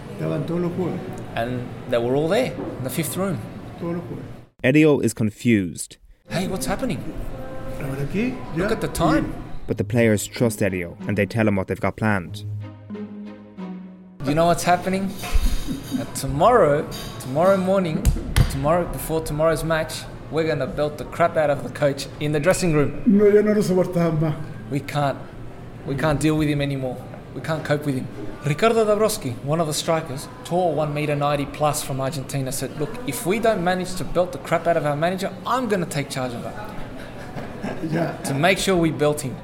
And they were all there in the fifth room. Edio is confused. Hey, what's happening? Look at the time. But the players trust Edio and they tell him what they've got planned. Do you know what's happening? Uh, tomorrow, tomorrow morning, tomorrow before tomorrow's match, we're going to belt the crap out of the coach in the dressing room. No, yo no lo soportaba más. We can't. We can't deal with him anymore. We can't cope with him. Ricardo Dabrowski, one of the strikers, tall one meter ninety plus from Argentina, said, look, if we don't manage to belt the crap out of our manager, I'm going to take charge of it. Yeah. To make sure we belt him.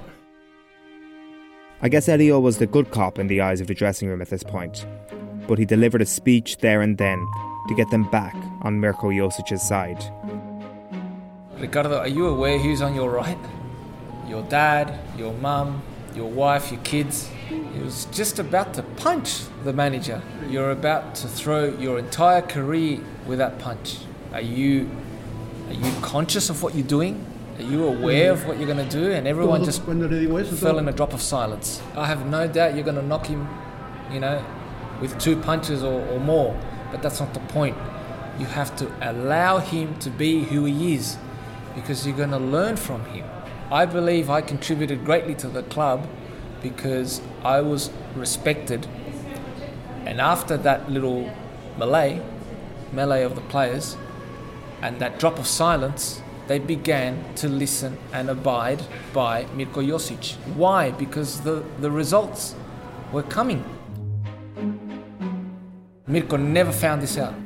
I guess Edio was the good cop in the eyes of the dressing room at this point, but he delivered a speech there and then to get them back on Mirko Josic's side. Ricardo, are you aware who's on your right? Your dad, your mum, your wife, your kids. He was just about to punch the manager. You're about to throw your entire career with that punch. Are you, are you conscious of what you're doing? Are you aware of what you're going to do? And everyone just fell in a drop of silence. I have no doubt you're going to knock him, you know, with two punches or, or more. But that's not the point. You have to allow him to be who he is, because you're going to learn from him. I believe I contributed greatly to the club because I was respected. And after that little melee, melee of the players, and that drop of silence, they began to listen and abide by Mirko Josic. Why? Because the, the results were coming. Mirko never found this out.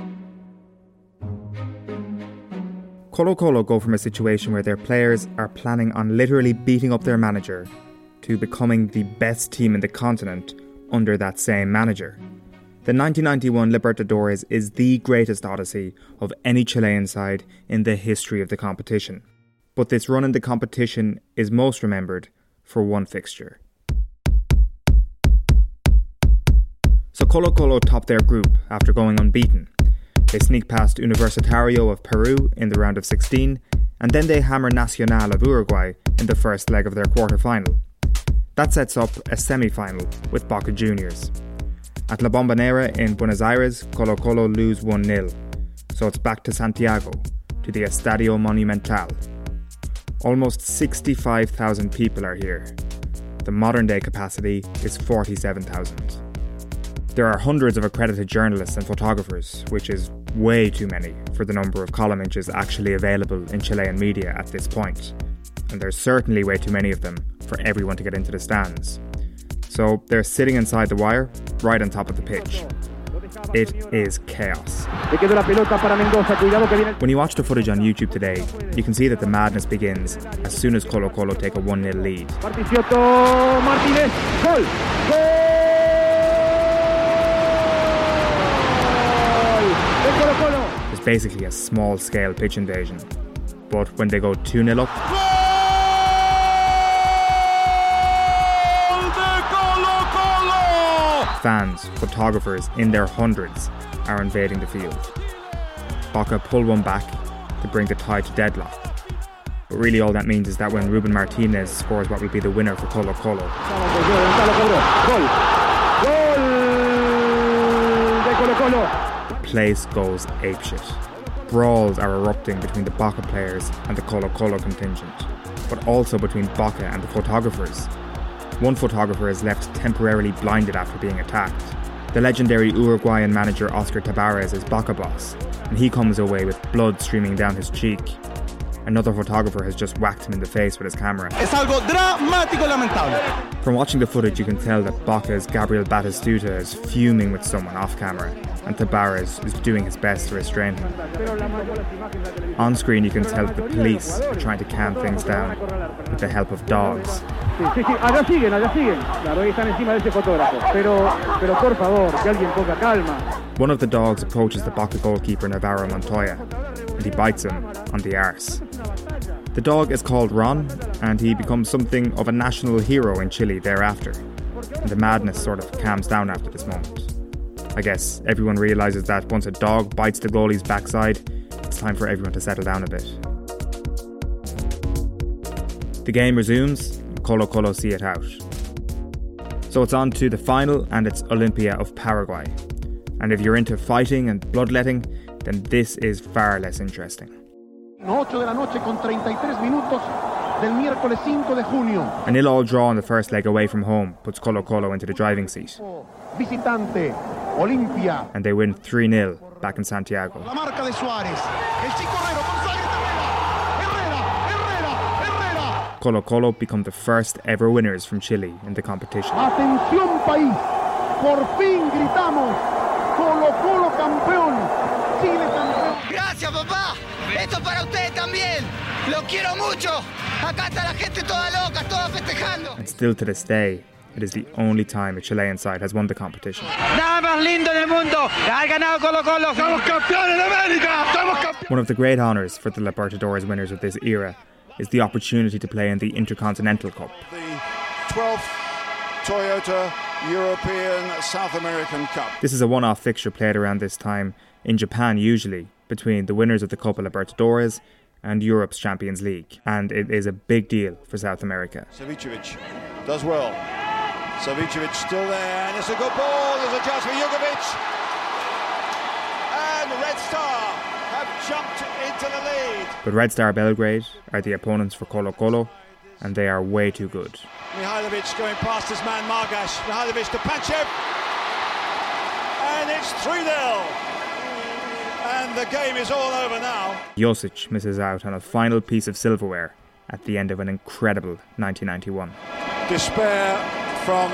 Colo Colo go from a situation where their players are planning on literally beating up their manager to becoming the best team in the continent under that same manager. The nineteen ninety-one Libertadores is the greatest odyssey of any Chilean side in the history of the competition. But this run in the competition is most remembered for one fixture. So Colo Colo topped their group after going unbeaten. They sneak past Universitario of Peru in the round of sixteen, and then they hammer Nacional of Uruguay in the first leg of their quarter-final. That sets up a semi-final with Boca Juniors. At La Bombonera in Buenos Aires, Colo Colo lose one nil, so it's back to Santiago, to the Estadio Monumental. Almost sixty-five thousand people are here. The modern-day capacity is forty-seven thousand. There are hundreds of accredited journalists and photographers, which is way too many for the number of column inches actually available in Chilean media at this point. And there's certainly way too many of them for everyone to get into the stands. So they're sitting inside the wire, right on top of the pitch. It is chaos. When you watch the footage on YouTube today, you can see that the madness begins as soon as Colo Colo take a one nil lead. It's basically a small-scale pitch invasion. But when they go two nil up, fans, photographers in their hundreds are invading the field. Boca pull one back to bring the tie to deadlock. But really all that means is that when Ruben Martinez scores what will be the winner for Colo Colo, the place goes apeshit. Brawls are erupting between the Boca players and the Colo Colo contingent, but also between Boca and the photographers. One photographer is left temporarily blinded after being attacked. The legendary Uruguayan manager Oscar Tabarez is Boca boss, and he comes away with blood streaming down his cheek. Another photographer has just whacked him in the face with his camera. Es algo dramático y lamentable. From watching the footage, you can tell that Boca's Gabriel Batistuta is fuming with someone off camera, and Tabarez is doing his best to restrain him. On screen, you can tell that the police are trying to calm things down with the help of dogs. Sí, sí, allá siguen, allá siguen. Claro, ahí están encima de ese fotógrafo. Pero, pero por favor, que alguien ponga calma. One of the dogs approaches the Boca goalkeeper Navarro Montoya, and he bites him on the arse. The dog is called Ron, and he becomes something of a national hero in Chile thereafter. And the madness sort of calms down after this moment. I guess everyone realises that once a dog bites the goalie's backside, it's time for everyone to settle down a bit. The game resumes, Colo Colo see it out. So it's on to the final, and it's Olympia of Paraguay. And if you're into fighting and bloodletting, then this is far less interesting. ocho de la noche con treinta y tres minutos del miércoles cinco de junio. A nil-all draw in the first leg away from home puts Colo Colo into the driving seat. Visitante, Olimpia. And they win three nil back in Santiago. La marca de Suárez. El Chico Herrera, Herrera, Herrera, Herrera. Colo Colo become the first ever winners from Chile in the competition. Atención país, por fin gritamos, Colo Colo campeón, Chile campeón. Gracias papá, esto para ustedes también, los quiero mucho, acá está la gente toda loca, toda festejando. And still to this day, it is the only time a Chilean side has won the competition. Nada más lindo en el mundo, ha ganado Colo Colo, somos campeones de América, somos campeones. One of the great honours for the Libertadores winners of this era is the opportunity to play in the Intercontinental Cup. The twelfth Toyota European South American Cup. This is a one-off fixture played around this time, in Japan usually, between the winners of the Copa Libertadores and Europe's Champions League. And it is a big deal for South America. Savicevic does well. Savicevic still there, and it's a good ball. There's a chance for Jugovic. And Red Star have jumped into the lead. But Red Star Belgrade are the opponents for Colo Colo, and they are way too good. Mihailovic going past his man Margash. Mihailovic to Panchev. And it's three nil. And the game is all over now. Josic misses out on a final piece of silverware at the end of an incredible nineteen ninety-one. Despair from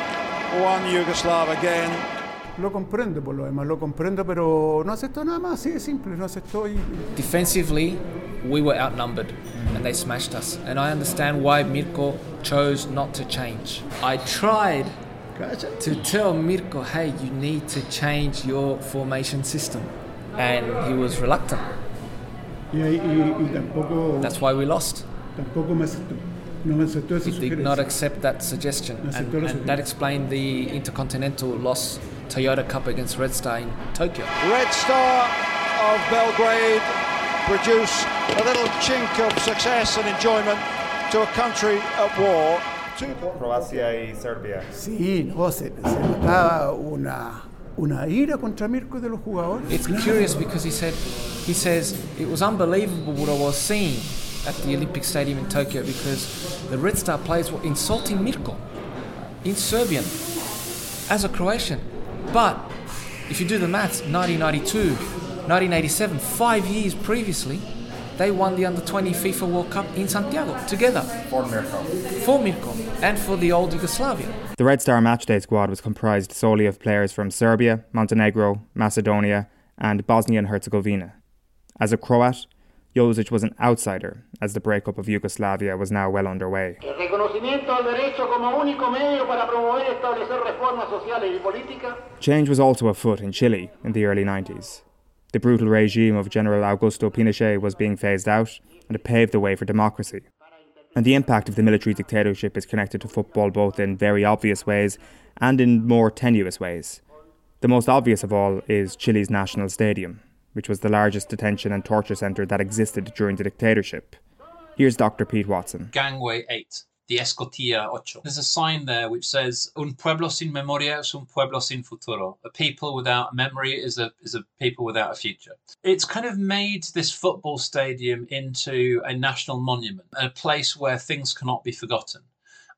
one Yugoslav again. Lo comprendo por lo demás, lo comprendo, pero no aceptó nada más, así de simple, no aceptó. Y... Defensively, we were outnumbered and they smashed us. And I understand why Mirko chose not to change. I tried to tell Mirko, hey, you need to change your formation system. And he was reluctant. Y, y, y tampoco, That's why we lost. Tampoco me aceptó. No me aceptó esa He did not accept that suggestion. No and, aceptó and that explained the Intercontinental loss Toyota Cup against Red Star in Tokyo. Red Star of Belgrade produce a little chink of success and enjoyment to a country at war. Croacia y Serbia. Sí, no, se, se notaba una, una ira contra Mirko de los jugadores. It's curious because he said, he says it was unbelievable what I was seeing at the Olympic Stadium in Tokyo because the Red Star players were insulting Mirko in Serbian as a Croatian. But if you do the maths, nineteen ninety-two, nineteen eighty-seven, five years previously, they won the under twenty FIFA World Cup in Santiago together. For Mirko. For Mirko and for the old Yugoslavia. The Red Star matchday squad was comprised solely of players from Serbia, Montenegro, Macedonia and Bosnia and Herzegovina. As a Croat, Josic was an outsider as the breakup of Yugoslavia was now well underway. El reconocimiento al derecho como único medio para promover y establecer reformas sociales y políticas. Change was also afoot in Chile in the early nineties. The brutal regime of General Augusto Pinochet was being phased out, and it paved the way for democracy. And the impact of the military dictatorship is connected to football both in very obvious ways and in more tenuous ways. The most obvious of all is Chile's national stadium, which was the largest detention and torture centre that existed during the dictatorship. Here's Doctor Pete Watson. Gangway eight, the Escotilla ocho. There's a sign there which says, Un pueblo sin memoria es un pueblo sin futuro. A people without memory is a is a people without a future. It's kind of made this football stadium into a national monument, a place where things cannot be forgotten.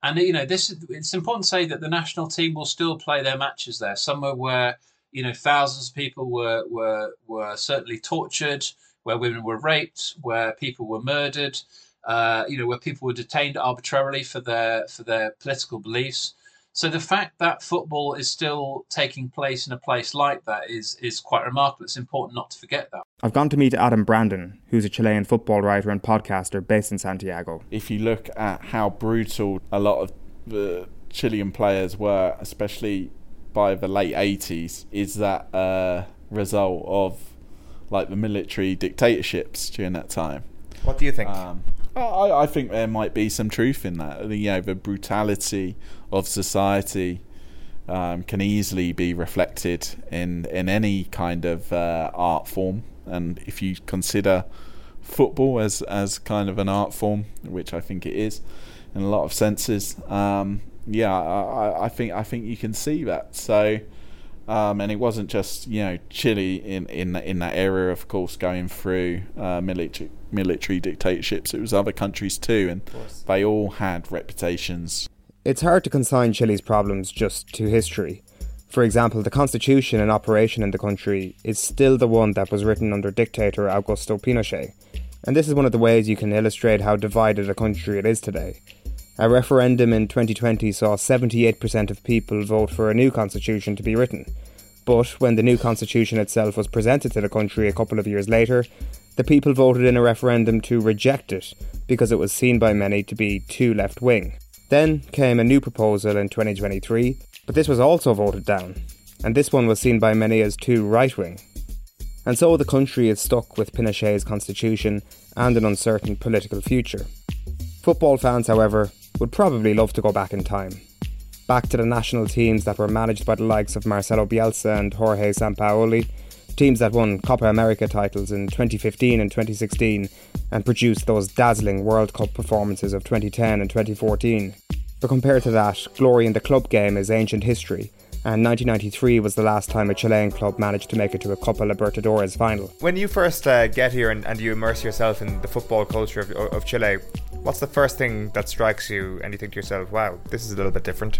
And you know, this it's important to say that the national team will still play their matches there, somewhere where you know thousands of people were were were certainly tortured, where women were raped, where people were murdered, uh, you know, where people were detained arbitrarily for their for their political beliefs. So the fact that football is still taking place in a place like that is is quite remarkable. It's important not to forget that. I've gone to meet Adam Brandon, who's a Chilean football writer and podcaster based in Santiago. If you look at how brutal a lot of the Chilean players were, especially by the late eighties, is that a result of like the military dictatorships during that time? What do you think? Um, I, I think there might be some truth in that. You know, the brutality of society um, can easily be reflected in, in any kind of uh, art form. And if you consider football as, as kind of an art form, which I think it is in a lot of senses, um, yeah, I, I think I think you can see that. So, um, and it wasn't just you know Chile in in in that area, of course, going through uh, military military dictatorships. It was other countries too, and they all had reputations. It's hard to consign Chile's problems just to history. For example, the constitution in operation in the country is still the one that was written under dictator Augusto Pinochet. And this is one of the ways you can illustrate how divided a country it is today. A referendum in twenty twenty saw seventy-eight percent of people vote for a new constitution to be written. But when the new constitution itself was presented to the country a couple of years later, the people voted in a referendum to reject it because it was seen by many to be too left-wing. Then came a new proposal in twenty twenty-three, but this was also voted down, and this one was seen by many as too right-wing. And so the country is stuck with Pinochet's constitution and an uncertain political future. Football fans, however, would probably love to go back in time. Back to the national teams that were managed by the likes of Marcelo Bielsa and Jorge Sampaoli, teams that won Copa America titles in twenty fifteen and twenty sixteen and produced those dazzling World Cup performances of twenty ten and twenty fourteen. But compared to that, glory in the club game is ancient history, and nineteen ninety-three was the last time a Chilean club managed to make it to a Copa Libertadores final. When you first uh, get here and, and you immerse yourself in the football culture of, of Chile, what's the first thing that strikes you and you think to yourself, wow, this is a little bit different?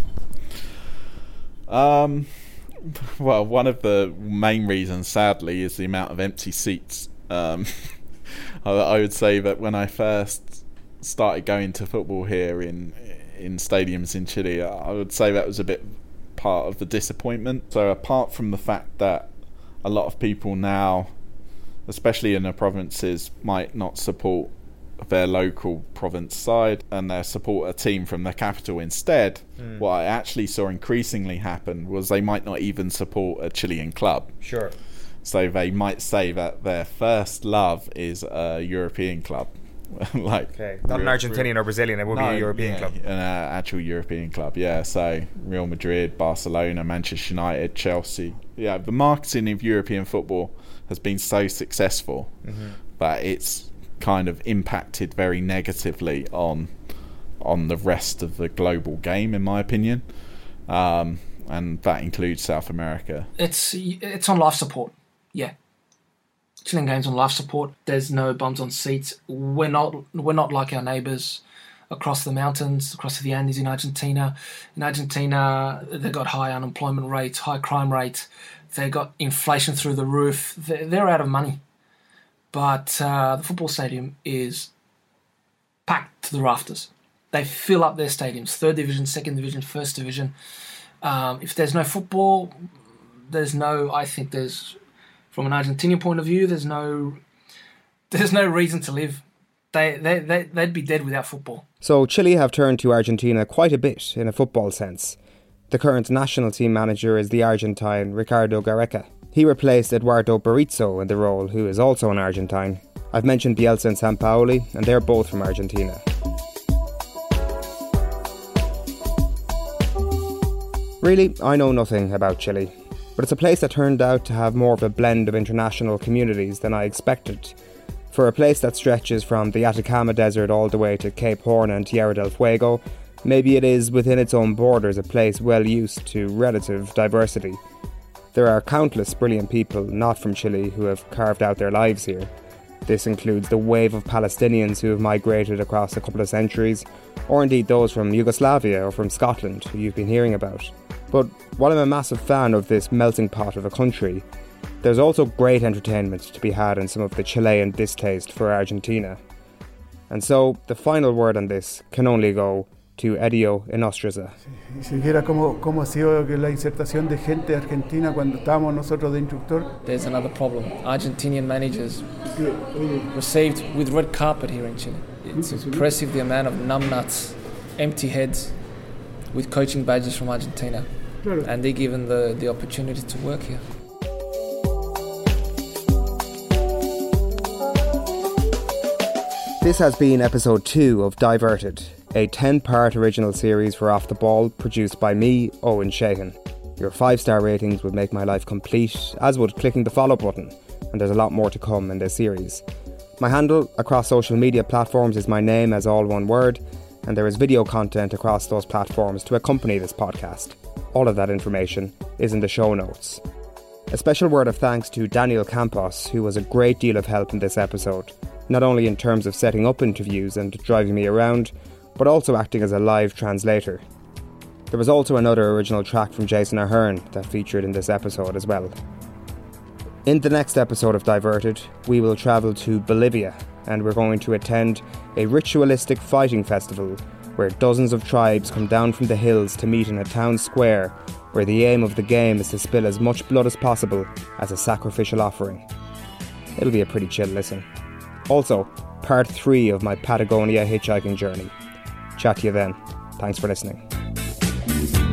Um, well, one of the main reasons, sadly, is the amount of empty seats. Um, I would say that when I first started going to football here in in stadiums in Chile, I would say that was a bit part of the disappointment. So apart from the fact that a lot of people now, especially in the provinces, might not support their local province side and they support a team from the capital instead, mm. what I actually saw increasingly happen was they might not even support a Chilean club. Sure. So they might say that their first love is a European club. like okay. Not real, an Argentinian real, or Brazilian, it would no, be a European yeah, club. An uh, actual European club, yeah. So Real Madrid, Barcelona, Manchester United, Chelsea. Yeah, the marketing of European football has been so successful, mm-hmm. but it's kind of impacted very negatively on on the rest of the global game, in my opinion, um, and that includes South America. It's it's on life support, yeah. Chilean games on life support. There's no bums on seats. We're not we're not like our neighbours across the mountains, across the Andes in Argentina. In Argentina, they've got high unemployment rates, high crime rates. They've got inflation through the roof. They're, they're out of money. But uh, the football stadium is packed to the rafters. They fill up their stadiums, third division, second division, first division. Um, if there's no football, there's no, I think there's, from an Argentinian point of view, there's no there's no reason to live. They, they, they, they'd be dead without football. So Chile have turned to Argentina quite a bit in a football sense. The current national team manager is the Argentine Ricardo Gareca. He replaced Eduardo Berizzo in the role, who is also an Argentine. I've mentioned Bielsa and Sampaoli, and they're both from Argentina. Really, I know nothing about Chile, but it's a place that turned out to have more of a blend of international communities than I expected. For a place that stretches from the Atacama Desert all the way to Cape Horn and Tierra del Fuego, maybe it is within its own borders a place well used to relative diversity. There are countless brilliant people not from Chile who have carved out their lives here. This includes the wave of Palestinians who have migrated across a couple of centuries, or indeed those from Yugoslavia or from Scotland who you've been hearing about. But while I'm a massive fan of this melting pot of a country, there's also great entertainment to be had in some of the Chilean distaste for Argentina. And so the final word on this can only go to Edio Inostraza. Si dijera cómo, cómo ha sido la insertación de gente argentina cuando estábamos nosotros de instructor. There's another problem. Argentinian managers received with red carpet here in Chile. It's impressive the amount of numbnuts, empty heads with coaching badges from Argentina. And they're given the, the opportunity to work here. This has been episode two of Diverted, a ten-part original series for Off the Ball produced by me, Owen Sheehan. Your five-star ratings would make my life complete, as would clicking the follow button, and there's a lot more to come in this series. My handle across social media platforms is my name as all one word, and there is video content across those platforms to accompany this podcast. All of that information is in the show notes. A special word of thanks to Daniel Campos, who was a great deal of help in this episode, not only in terms of setting up interviews and driving me around, but also acting as a live translator. There was also another original track from Jason Ahern that featured in this episode as well. In the next episode of Diverted, we will travel to Bolivia, and we're going to attend a ritualistic fighting festival where dozens of tribes come down from the hills to meet in a town square where the aim of the game is to spill as much blood as possible as a sacrificial offering. It'll be a pretty chill listen. Also, part three of my Patagonia hitchhiking journey. Chat to you then. Thanks for listening.